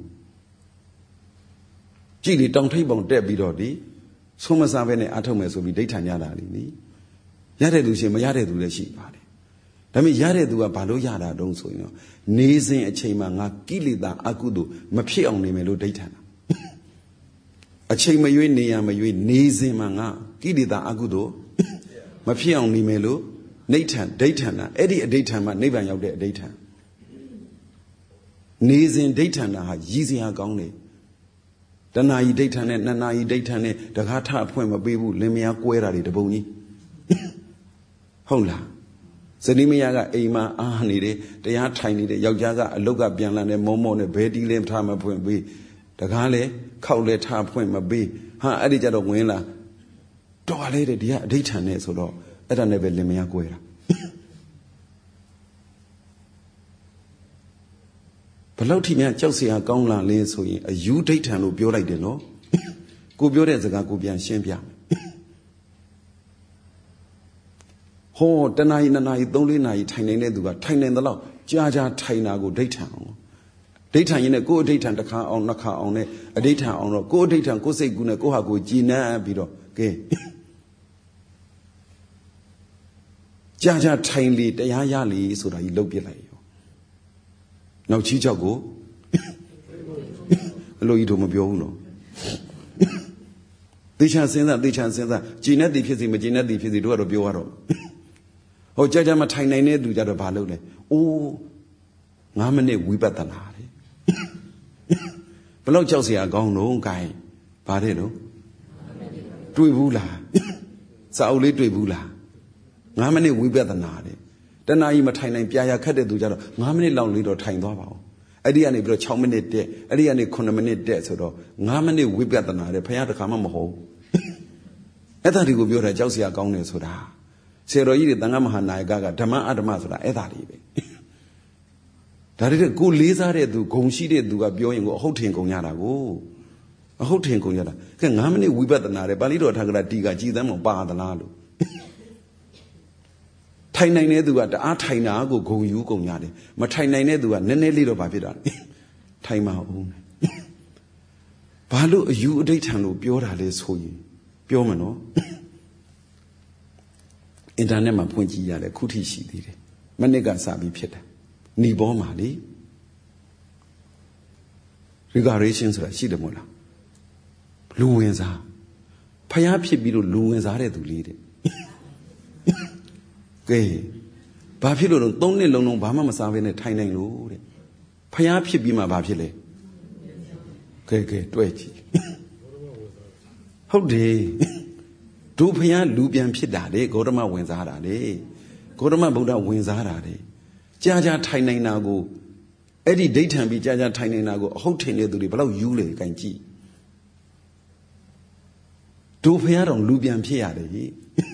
Gilly don't table Debbie Doddy. So much of any atoms will be data yada. Yada do she, Mayade do the sheep party. Let me Yade do a Balo Yada, don't so you know. Nazing a chamber, Gilida Akudu, Mapi only melo data. A chamber you in Niama, you in Nazing Manga, Gilida Agudo, Mapi only melo, Nathan, Datana, Eddie a daytime, never out there data. Nazing Datana, Yizia Gongli. The Nai Dayton and Nanai Dayton, the Hata poem of Babu, Lemia Quera, the Boni. Hola. Senimiaga, Ema, Ahanide, the Yat Tiny, the Yajaga, Loga Bianlan, and Momo, and Betty Lem Tama Point B. The Gale, Cowlet Tar Point B. Ha Adijado Wela. Toilet, the Dayton, so low. I don't never Lemia Quera. But Lautimia Chelsea are gone lane so a you date and will like the law. Go build as a Gagubian Champia. Ho, the night and I don't night, tiny neduga, tiny in the law, Jaja Tina go daytime. Daytime in a go daytime the car on the car on it, a daytime on a go daytime, go say Guna go hago, Gina Bido, gay. Jaja tiny, the Yayali, so that you look like. Now Chichago Loito Mabiono. They shall say that Gina de Pizzi, Gina de Pizzi, do a Bioro. Oh, Jajama Tine do that of Balone. Oh, Namane Wibatanari. Below Chelsea are gone, no guy. Paredo. Tuibula. Sauli Tuibula. Namane Wibatanari. Then I am a tiny Pia Cadde do Jaro, Namini long little time dog. Adiani bro chominate de, Adiani conominate de so, Namini whip at the night, the Payata Kamamo. Ethari will be a Josia Gone soda. Seroi Dangamahana Gaga, Dama Adamasra, Ethari. That is a good lizard do Gonshi do a bioing or hoting Gonyara. Oh, a hoting Gonyara. Can Namini whip at the night, Balido Tagra Diga, Gizam or Bar the Lado. Tiny Nedu at the Artina go you go yard. Matiny Nedu at Nene little Babida. Time our own. Balu, you daytano, Biora les hoy. Biomano. In the name of Punji, the Kuti she did. Manega Sabi Pieta. Nibo Mali. Regulations are she the mola. Luenza. Payapi Bidu Luenza to lead it. Gay. Bapilo don't need long Bama Masavi tiny load. Payapi be my Bapile. Gay, twitchy. How day? Do Paya Lubian Pidade, Godama Wenzara day. Godama Buddha Wenzara day. Jaja tiny nago. Eddie daytime be Jaja tiny nago, how tiny do the below Yule Ganji. Do Paya on Lubian Piade.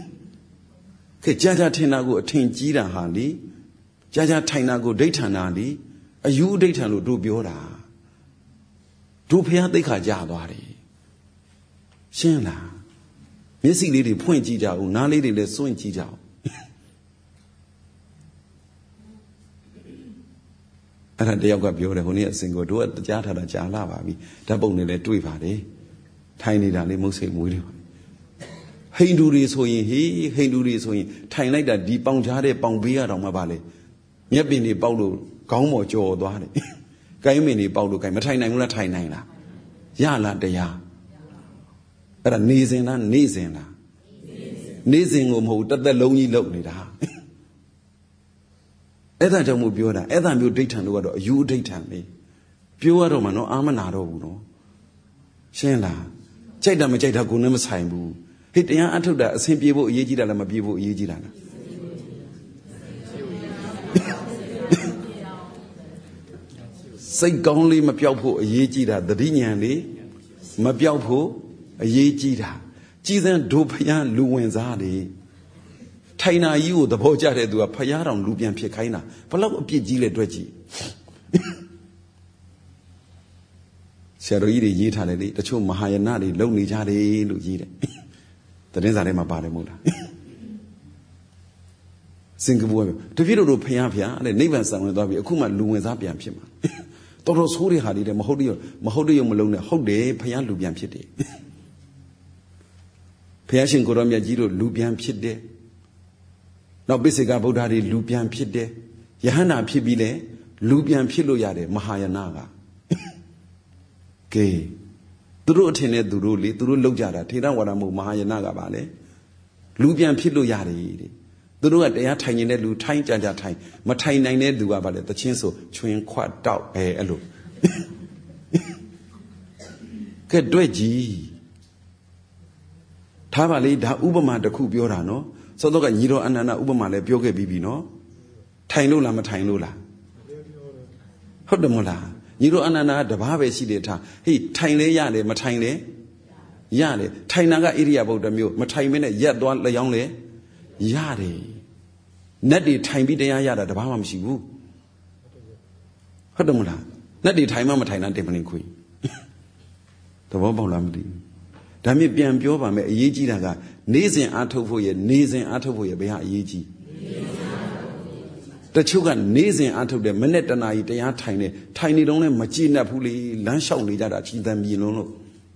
Jaja Tenago attain Jira Hali, Jaja Tainago data Nali, a you data no do biora. Do Pia de Kajabari. Shena. Missy lady point Jija, Nali de Swing Jija. အဲ့ဒါတယောက်ကပြောတယ်ဟိုနေ့အစင်ကိုတို့ကကြားထားတာကြားလာပါပြီဓာတ်ပုံနဲ့လည်းတွေ့ပါတယ်ထိုင်နေတာလေးမုတ်စိတ်မွေးတယ်ဟိန္ဒူတွေဆိုရင်ဟိန္ဒူတွေဆိုရင်ထိုင်လိုက်တာဒီပေါင်ချားတဲ့ပေါင်ဘေးရတော့မှပါလေမျက်ပင်တွေပေါက်လို့ခေါင်းပေါ်ကြော်သွားတယ်ကိုင်းမင်တွေပေါက်လို့ကိုင်းမထိုင်နိုင်ဘူးလားထိုင်နိုင်လားရလားတရားအဲ့ဒါနေစဉ်လားနေစဉ်လားနေစဉ်ကိုမဟုတ်တသက်လုံးကြီးလုပ်နေတာအဲ့ဒါကြောင့်မို့ပြောတာအဲ့ဒါမျိုးဒိဋ္ဌံတို့ကတော့အယူဒိဋ္ဌံပဲပြောရတော့မှနော်အာမနာတော့ဘူးနော်ရှင်းလားကြိုက်တာမကြိုက်တာကိုလည်းမဆိုင်ဘူးဟိတရားအထုတ်တာအဆင်ပြေဖို့အရေးကြီးတာလားမပြေဖို့အရေးကြီးတာလားစိတ်ကောင်းလေးမပြောက်ဖို့အရေးကြီးတာသတိဉာဏ်လေးမပြောက်ဖို့အရေးကြီးတာကြည်စံဒုဖယားလူဝင်စားတွေထိုင်နာကြီးကိုသဘောကျတဲ့သူကဖယားတော်လူပြန်ဖြစ်ခိုင်းတာဘလောက်အပြစ်ကြီးလဲတွေ့ကြည့်ဆရာတော်ကြီးတွေရေးထားတယ်လေတချို့မဟာယာနတွေလုံနေကြတယ်လို့ရေးတယ်သတင်းစာထဲမှာပါတယ်မဟုတ်လားစင်ကာပူကတပြည့်တို့ဖယားတဲ့နိဗ္ဗာန်ဆံဝင်သွားပြီအခုမှလူဝင်စားပြန်ဖြစ်မှာတော်တော်ဆိုးတဲ့ဟာတွေတဲ့မဟုတ်တရမလုံးနဲ့ဟုတ်တယ်ဖယားလူပြန်ဖြစ်တယ်ဖယားရှင်ကိုရောမြတ်ကြီးတို့လူပြန်ဖြစ်တယ်နောက်ပိစိကဗုဒ္ဓတွေလူပြန်ဖြစ်တယ်ယဟန္တာဖြစ်ပြီးလဲလူပြန်ဖြစ်လို့ရတယ်မဟာယာနကကဲသူတို့အထင်နဲ့သူတို့လောက်ကြတာထေရဝါဒမဟုတ်မဟာယာနကပါလေလူပြန်ဖြစ်လို့ရတယ်တဲ့သူတို့ကတရားထိုင်နေတဲ့လူထိုင်ကြထိုင်မထိုင်နိုင်တဲ့သူကပါလေတချင်းဆိုချွင်ခွတ်တောက်အဲ့လိုကဲတွေ့ကြည့်ထားပါလေဒါဥပမာတစ်ခုပြောတာနော်စောတော့ကညီတော်အနန္ဒဥပမာလည်းပြောခဲ့ပြီးပြီနော်ထိုင်လို့လားမထိုင်လို့လားဟုတ်တယ်မဟုတ်လားညီတော်အနန္ဒကတပားပဲရှိတယ်ထားဟေးထိုင်လဲရတယ်မထိုင်လဲရတယ်ထိုင်တာကဣရိယာပုတ်တစ်မျိုးမထိုင်မင်းနဲ့ရက်သွားလျောင်းလဲရတယ်နတ်တွေထိုင်ပြီးတရားရတာတပားမှမရှိဘူးဟုတ်တယ်မလားနတ်တွေထိုင်မှမထိုင်တာတင်မလင်ခွေသဘောပေါက်လားမသိဘူးဒါမြစ်ပြန်ပြောပါမယ်အရေးကြီးတာကနေစဉ်အားထုတ်ဖို့ရနေစဉ်အားထုတ်ဖို့ရဘယ်ဟာအရေးကြီးတချို့ကနေစဉ်အားထုတ်တယ်မနဲ့တနာကြီးတရားထိုင်နေတော့လည်းမကြည့်နဲ့ဘူးလေလမ်းလျှောက်နေကြတာချီတန်မြင်လုံးလို့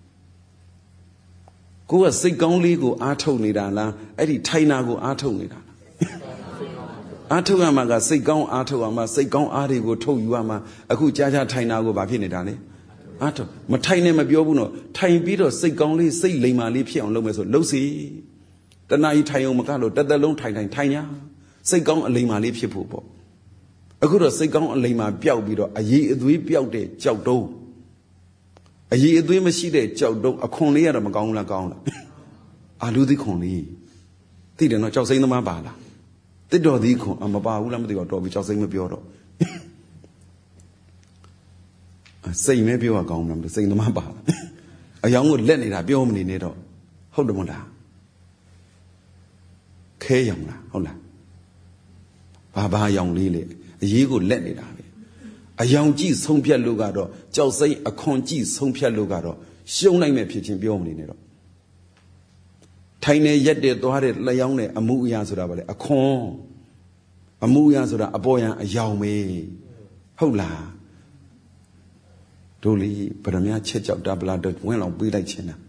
ကိုကစိတ်ကောင်းလေးကိုအားထုတ်နေတာလားအဲ့ဒီထိုင်နာကိုအားထုတ်နေတာလားအားထုတ်ရမှာကစိတ်ကောင်းအားထုတ်ရမှာစိတ်ကောင်းအားတွေကိုထုတ်ယူရမှာအခုကြားထိုင်နာကိုဘာဖြစ်နေတာလဲအားထုတ်မထိုင်နဲ့မပြောဘူးနော်ထိုင်ပြီးတော့စိတ်ကောင်းလေးစိတ်လိမ်မာလေးဖြစ်အောင်လုပ်မယ်ဆိုလုပ်စီတဏှာကြီးထိုင်အောင်မကလို့တသက်လုံးထိုင်ညာစိတ်ကောင်းအလိမ်မာလေးဖြစ်ဖို့ပေါ့အခုတော့စိတ်ကောင်းအလိမ်မာပျောက်ပြီးတော့အရေးအသွေးပျောက်တဲ့ကြောက်တုံးအရေးအသွေးမရှိတဲ့ကြောက်တုံးအခွန်လေးကတော့မကောင်းလားကောင်းလားအာလူသီးခွန်လေးသိတယ်နော်ကြောက်စိမ့်သမားပါလားတစ်တော်သီးခွန်မပါဘူးလားမသိတော့တော်ပြီကြောက်စိမ့်မပြောတော့စိတ်နဲ့ပြောရကောင်းလားမသိစိတ်သမားပါလားအယောင်ကိုလက်နေတာပြောမနေနဲ့တော့ဟုတ်တယ်မဟုတ်လားခဲရောင်လားဟုတ်လားဘာရောင်လေးလေအရေးကိုလက်နေတာပဲအယောင်ကြည့်ဆုံးဖြတ်လို့ကတော့ကြောက်စိမ့်အခွန်ကြည့်ဆုံးဖြတ်လို့ကတော့ရှုံးနိုင်မဲ့ဖြစ်ချင်းပြောမနေနဲ့တော့ထိုင်နေရက်တဲ့သွားတဲ့လျောင်းတဲ့အမှုအရာဆိုတာဗါလေအခွန်အမှုအရာဆိုတာအပေါ်ယံအယောင်ပဲဟုတ်လားတို့လေဗရမ ्या ချက်ကြောက်တာဗလာတော့ဝင်းလောင်ပေးလိုက်ခြင်းတာ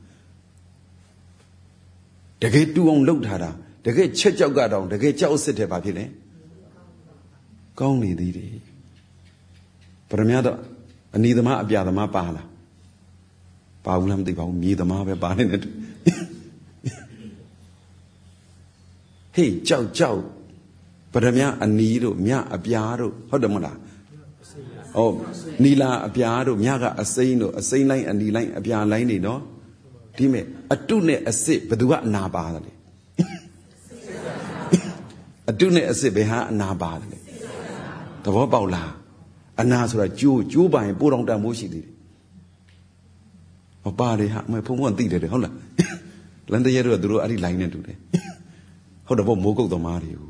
တကယ်တူအောင်လှုပ်ထားတာတကယ်ချက်ကြောက်ကတော့တကယ်ကြောက်စစ်တယ်ဘာဖြစ်လဲကောင်းနေသေးတယ်ဗရမ ्या တော့အနီသမားအပြသမားပါလားပါဘူးလားမသိပါဘူးမြေသမားပဲပါနေတယ်ဟေးကြောက်ဗရမ ्या အနီတို့မြအပြာတို့ဟုတ်တယ်မလားဩနီလာအပြာတို့မြကအစိမ့်တို့အစိမ့်လိုက်အနီလိုက်အပြာလိုက်နေနော်ဒီမဲ့အတုနဲ့အစစ်ဘယ်သူကအနာပါတယ်လဲအတုနဲ့အစစ်ဘယ်ဟာအနာပါတယ်လဲသဘောပေါက်လားအနာဆိုတာကျိုးပါရင်ပိုးတော်တန်မိုးရှိသေးတယ်ဟောပါတယ်ဟာမဖုံဖုံသိတယ်ဟုတ်လားလန်တရဲတို့ကသူတို့အဲ့ဒီ line နဲ့တူတယ်ဟုတ်တယ်ပေါ့မိုးကုတ်သမားတွေ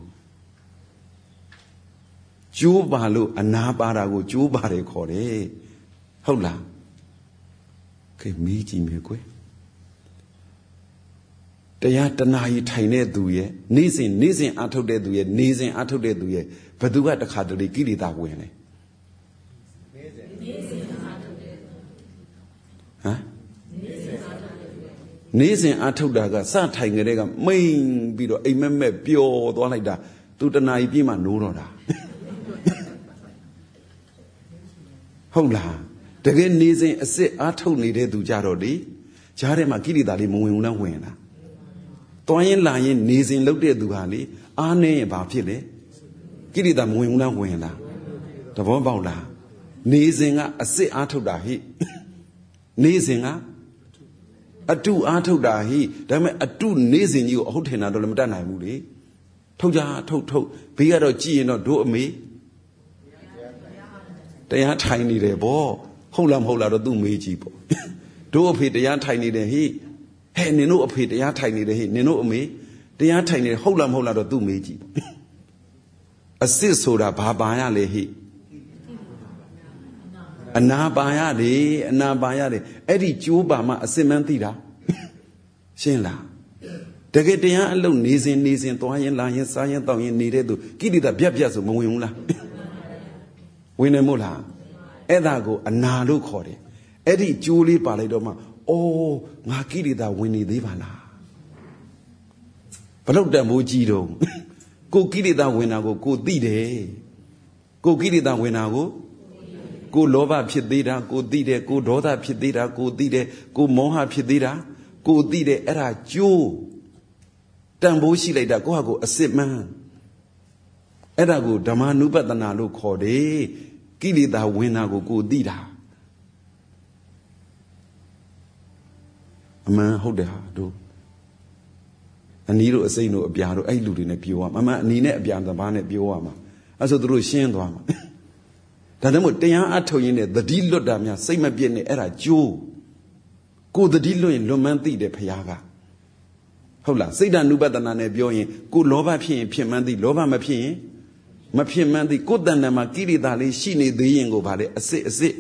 ကျိုးပါလို့အနာပါတာကိုကျိုးပါတယ်ခေါ်တယ်ဟုတ်လားခေမီးကြည့်မယ်ကွယ်တရားတနာကြီးထိုင်တဲ့သူရဲ့နေ့စဉ်အားထုတ်တဲ့သူရဲ့နေစဉ်အားထုတ်တဲ့သူရဲ့ဘသူကတခါတလေကိလေသာဝင်လဲမ်နေစဉ်အားထုတ်တာကစထိုင်ကြတဲ့ကမိန်ပြီးတော့အိမ်မက်မက်ပျော်သွားလိုက်တာသူတနာကြီးပြင်းမှနိုးတော့တာဟုတ်လားတကယ်နေစဉ်အစ်စ်အားထုတ်နေတဲ့သူကြတော့လေကြားထဲမှာကိလေသာလေးမဝင်ဘူးလားဝင်လားတွားရင်လာရင်နေစဉ်လှုပ်တဲ့သူဟာလေအားနေရင်ဘာဖြစ်လဲကိလေသာမဝင်ဘူးလားဝင်လားသဘောပေါက်လားနေစဉ်ကအစ်စ်အားထုတ်တာဟိနေစဉ်ကအတုအားထုတ်တာဟိဒါပေမဲ့အတုနေစဉ်ကြီးကိုအဟုတ်ထင်တာတော့လည်းမတတ်နိုင်ဘူးလေထုတ်ကြထုတ်ဘေးကတော့ကြည့်ရင်တော့တို့အမေတရားထိုင်နေတယ်ဗောဟုတ်လားမဟုတ်လားတော့သူ့မေးကြည့်ပေါ့တို့အဖေတရားထိုင်နေတယ်ဟိဟဲ့နင်တို့အဖေတရားထိုင်နေတယ်ဟိနင်တို့အမေတရားထိုင်နေတယ်ဟုတ်လားမဟုတ်လားတော့သူ့မေးကြည့်ပေါ့အစ်စ်ဆိုတာဘာပါရလဲဟိအနာပါရတယ်အနာပါရတယ်အဲ့ဒီကျိုးပါမှအစ်စ်မှန်းသိတာရှင်းလားတကယ်တရားအလုပ်နေစဉ်သွားရင်လာရင်စားရင်တောက်ရင်နေတဲ့သူကိလေသာပြတ်ဆိုမဝင်ဘူးလားဝင်နေမို့လားအဲ့ဒါကိုအနာလို့ခေါ်တယ်အဲ့ဒီကျိုးလေးပါလိုက်တော့မှအိုးငါကိလေသာဝင်နေသေးပါလားဘလို့တန်ဖိုးကြီးတော့ကိုကိလေသာဝင်တာကိုသိတယ်ကိုကိလေသာဝင်တာကိုလောဘဖြစ်သေးတာကိုသိတယ်ကိုဒေါသဖြစ်သေးတာကိုသိတယ်ကိုမောဟဖြစ်သေးတာကိုသိတယ်အဲ့ဒါကျိုးတန်ဖိုးရှိလိုက်တာကိုဟာကိုအစစ်မှန်းအဲ့ဒါကိုဓမ္မနုပဒနာလို့ခေါ်တယ်ကိလေသာဝင်တာကိုသိတာအမှန်ဟုတ်တယ်ဟာတို့အနီးတို့အစိမ့်တို့အပြာတို့အဲ့လူတွေနဲ့ပြောရမှာအမှန်အနီးနဲ့အပြာသဘာနဲ့ပြောရမှာအဲ့ဆိုသူတို့ရှင်းသွားမှာဒါကြောင့်မို့တရားအထုတ်ရင်းနဲ့သတိလွတ်တာများစိတ်မပြည့်နဲ့အဲ့ဒါကျိုးကိုသတိလွတ်ရင်လွန်မှန်းသိတယ်ဖခင်ကဟုတ်လားစိတ်ဓာနုပဒနာနဲ့ပြောရင်ကိုလောဘဖြစ်ရင်ဖြစ်မှန်းသိလောဘမဖြစ်ရင်မဖြစ်မှန်းသိကိုယ်တဏ္ဍာမှာကိလေသာလေးရှိနေသေးရင်ကိုဗါလေအစစ်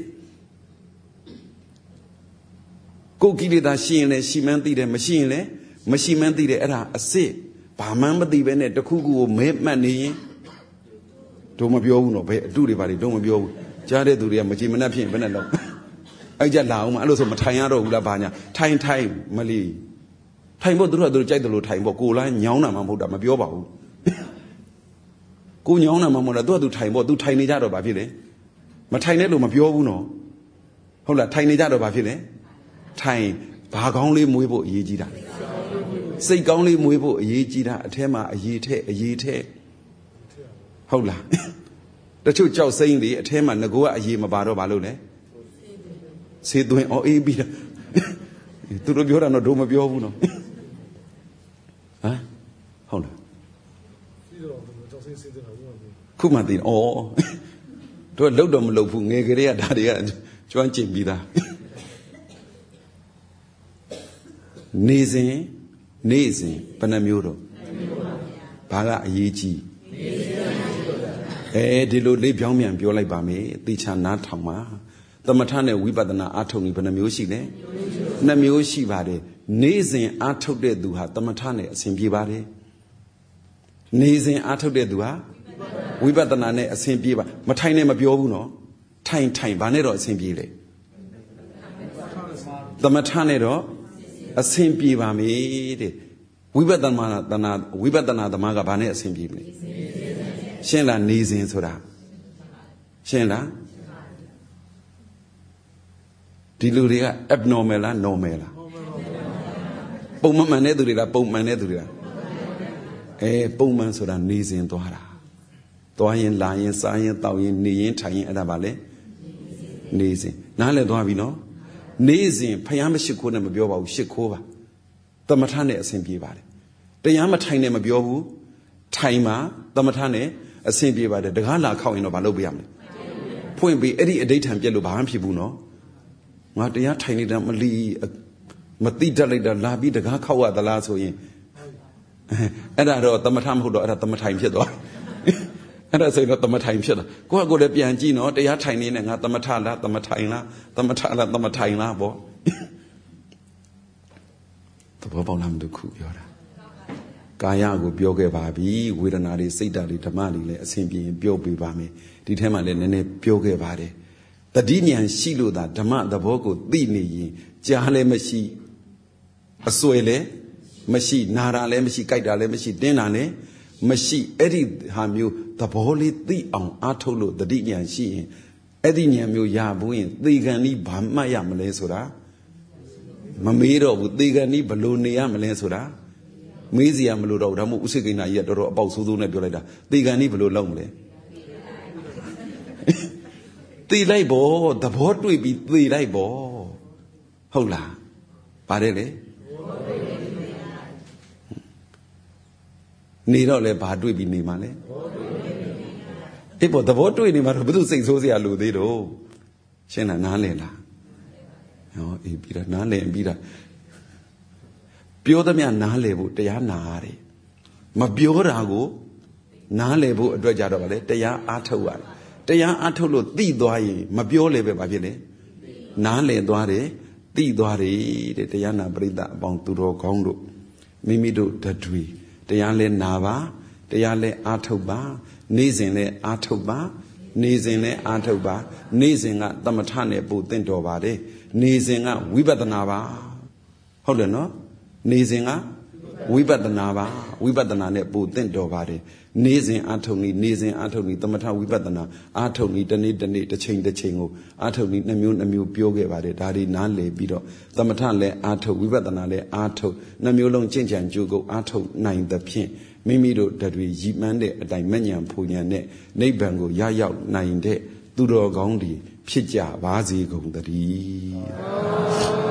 ကိုကိလေသာရှိရင်လည်းရှိမှန်းသိတယ်မရှိရင်လည်းမရှိမှန်းသိတယ်အဲ့ဒါအစစ်ဘာမှမသိပဲနဲ့တခုခုကိုမဲမှတ်နေရင်တို့မပြောဘူးနော်ဘယ်အတုတွေပါလေတို့မပြောဘူးကြားတဲ့သူတွေကမကြည်မနှက်ဖြစ်ရင်ဘယ်နဲ့တော့အဲ့ကြလာအောင်မအဲ့လိုဆိုမထိုင်ရတော့ဘူးလားဘာညာထိုင်မလီထိုင်ဖို့သူတို့ကသူတို့ကြိုက်တယ်လို့ထိုင်ဖို့ကိုလားညောင်းတာမှမဟုတ်တာမပြောပါဘူးကိုညောင်းတာမှမဟုတ်တာသူကသူထိုင်ဖို့သူထိုင်နေကြတော့ဘာဖြစ်လဲမထိုင်နဲ့လို့မပြောဘူးနော်ဟုတ်လားထိုင်နေကြတော့ဘာဖြစ်လဲထိုင်ဘာကောင်းလေးမွေးဖို့အရေးကြီးတာစိတ်ကောင်းလေးမွေးဖို့အရေးကြီးတာအထဲမှာအရေးထဲဟုတ်လားတချို့ကြောက်စိမ့်တွေအထဲမှာငကိုကအရေးမပါတော့ဘာလို့လဲဆေးသွင်းအေးပြီးတာသူတို့ပြောတာတော့တို့မပြောဘူးနော်ဟမ်ဟုတ်လားခုမှသိဩတို့လှုပ်တော့မလှုပ်ဘူးငယ်ကလေးကဒါတွေကကျွမ်းကျင်ပြီးသားနေစဉ်ဘယ်နှမျိုးတော့ဘာကအရေးကြီးဒီလိုလေးပြောင်းပြန်ပြောလိုက်ပါမယ်သေချာနားထောင်ပါသမထနဲ့ဝိပဿနာအားထုတ်နေဘယ်နှမျိုးရှိလဲ2မျိုးရှိပါတယ်နေစဉ်အားထုတ်တဲ့သူဟာသမထနဲ့အဆင်ပြေပါတယ်နေစဉ်အားထုတ်တဲ့သူဟာဝိပဿနာနဲ့အဆင်ပြေပါမထိုင်နဲ့မပြောဘူးနော်ထိုင်ဘာနဲ့တော့အဆင်ပြေလဲသမထနဲ့တော့အဆင်ပြေပါမယ်တဲ့ဝိပဿနာသမားကဘာနဲ့အဆင်ပြေမလဲရှင်းလားနေစဉ်ဆိုတာရှင်းလားဒီလူတွေက abnormal လား normal လားပုံမှန်တဲ့သူတွေလားပုံမှန်တဲ့သူတွေလားပုံမှန်ဆိုတာနေစဉ်သွားတာသွားရင်လာရင်စားရင်တောက်ရင်နေရင်ထိုင်ရင်အဲ့ဒါပါလေနေစဉ်နားလည်သွားပြီနော်နေစဉ်ဖျားမရှိခိုးနဲ့မပြောပါဘူးရှစ်ခိုးပါသမထနဲ့အဆင်ပြေပါတယ်တရားမထိုင်နဲ့မပြောဘူးထိုင်မှာသမထနဲ့အဆင်ပြေပါတယ်တကားလာခောက်ရင်တော့မလုပ်ပြရမလဲဖွင့်ပြီးအဲ့ဒီအဋိဌံပြက်လို့ဘာမှဖြစ်ဘူးနော်ငါတရားထိုင်နေတာမလီမတိတတ်လိုက်တာလာပြီးတကားခောက်ရသလားဆိုရင်အဲ့ဒါတော့သမထမဟုတ်တော့အဲ့ဒါသမထိုင်ဖြစ်သွားအဲ့ဒါဆိုတော့သမထိုင်ဖြစ်တာကိုယ့်ကိုယ်လည်းပြန်ကြည့်နော်တရားထိုင်နေနဲ့ငါသမထလားသမထိုင်လားသမထလားသမထိုင်လားပေါ့သဘောပေါက်လားမလို့ခုပြောတာကာယကိုပြောခဲ့ပါပြီဝေဒနာတွေစိတ်ဓာတ်တွေဓမ္မတွေလည်းအစဉ်ပြေရင်ပြောပြပါမယ်ဒီထဲမှာလည်းနည်းနည်းပြောခဲ့ပါတယ် Tadinian Shilo that Dama the Boko, Dini, Jahale Mashi, Asuele, Mashi, Nara Lemashi, Kaida Lemashi, Denane, Mashi, Eddie Hamu, the Holy Thee on Atolo, the Dinian Shi, Edinian Mu Yabuin, the Gani Bamaya Malesura, Mamiro with the Gani Balonia Malesura, Mizia Maluro, Ramu Usigina Yadoro about Suduna Buleda, the Gani Balo Lonely. The labor, the board will be the labor. Hola, Padele Nidole Padui be Nimale. People, the board will never do things so they are ludido. Shena Nalela. No, it be a Nale and be a Biodamia Nalebu, they are Nari. Mabiorago Nalebu, a drajadole, they are Atawa. Taya atolo ti dwaye mabyo le be ba phit le na le twa de ti twa de taya na prida apong tu ro kaung do mimi do tatwi taya le na ba taya le athuk ba ne sin le athuk ba ne sin le athuk ba ne sin ga tamatha ne pu tint taw ba de ne sin ga vipassana baဟုတ်တယ်နော်နေစဉ်ကဝိပဿနာပါဝိပဿနာနဲ့ပို့သင့်တော်ပါတယ်နေစဉ်အာထုံဤနေစဉ်အာထုံဤသမထဝိပဿနာအာထုံဤတနေ့တနေ့တစ်ချိန်တစ်ချိန်ကိုအာထုံဤနှမျိုးနှမျိုးပြောခဲ့ပါတယ်ဒါဒီနားလည်ပြီးတော့သမထလည်းအာထုံဝိပဿနာလည်းအာထုံနှမျိုးလုံးကျင့်ကြံကြိုးကိုအာထုံနိုင်သဖြင့်မိမိတို့တတွေရည်မှန်းတဲ့အတိုင်းမဉ္ဇဉ်ဖူဉ္ဇဉ်နဲ့နိဗ္ဗာန်ကိုရရောက်နိုင်တဲ့သူတော်ကောင်းတွေဖြစ်ကြပါစေကုန်သတည်း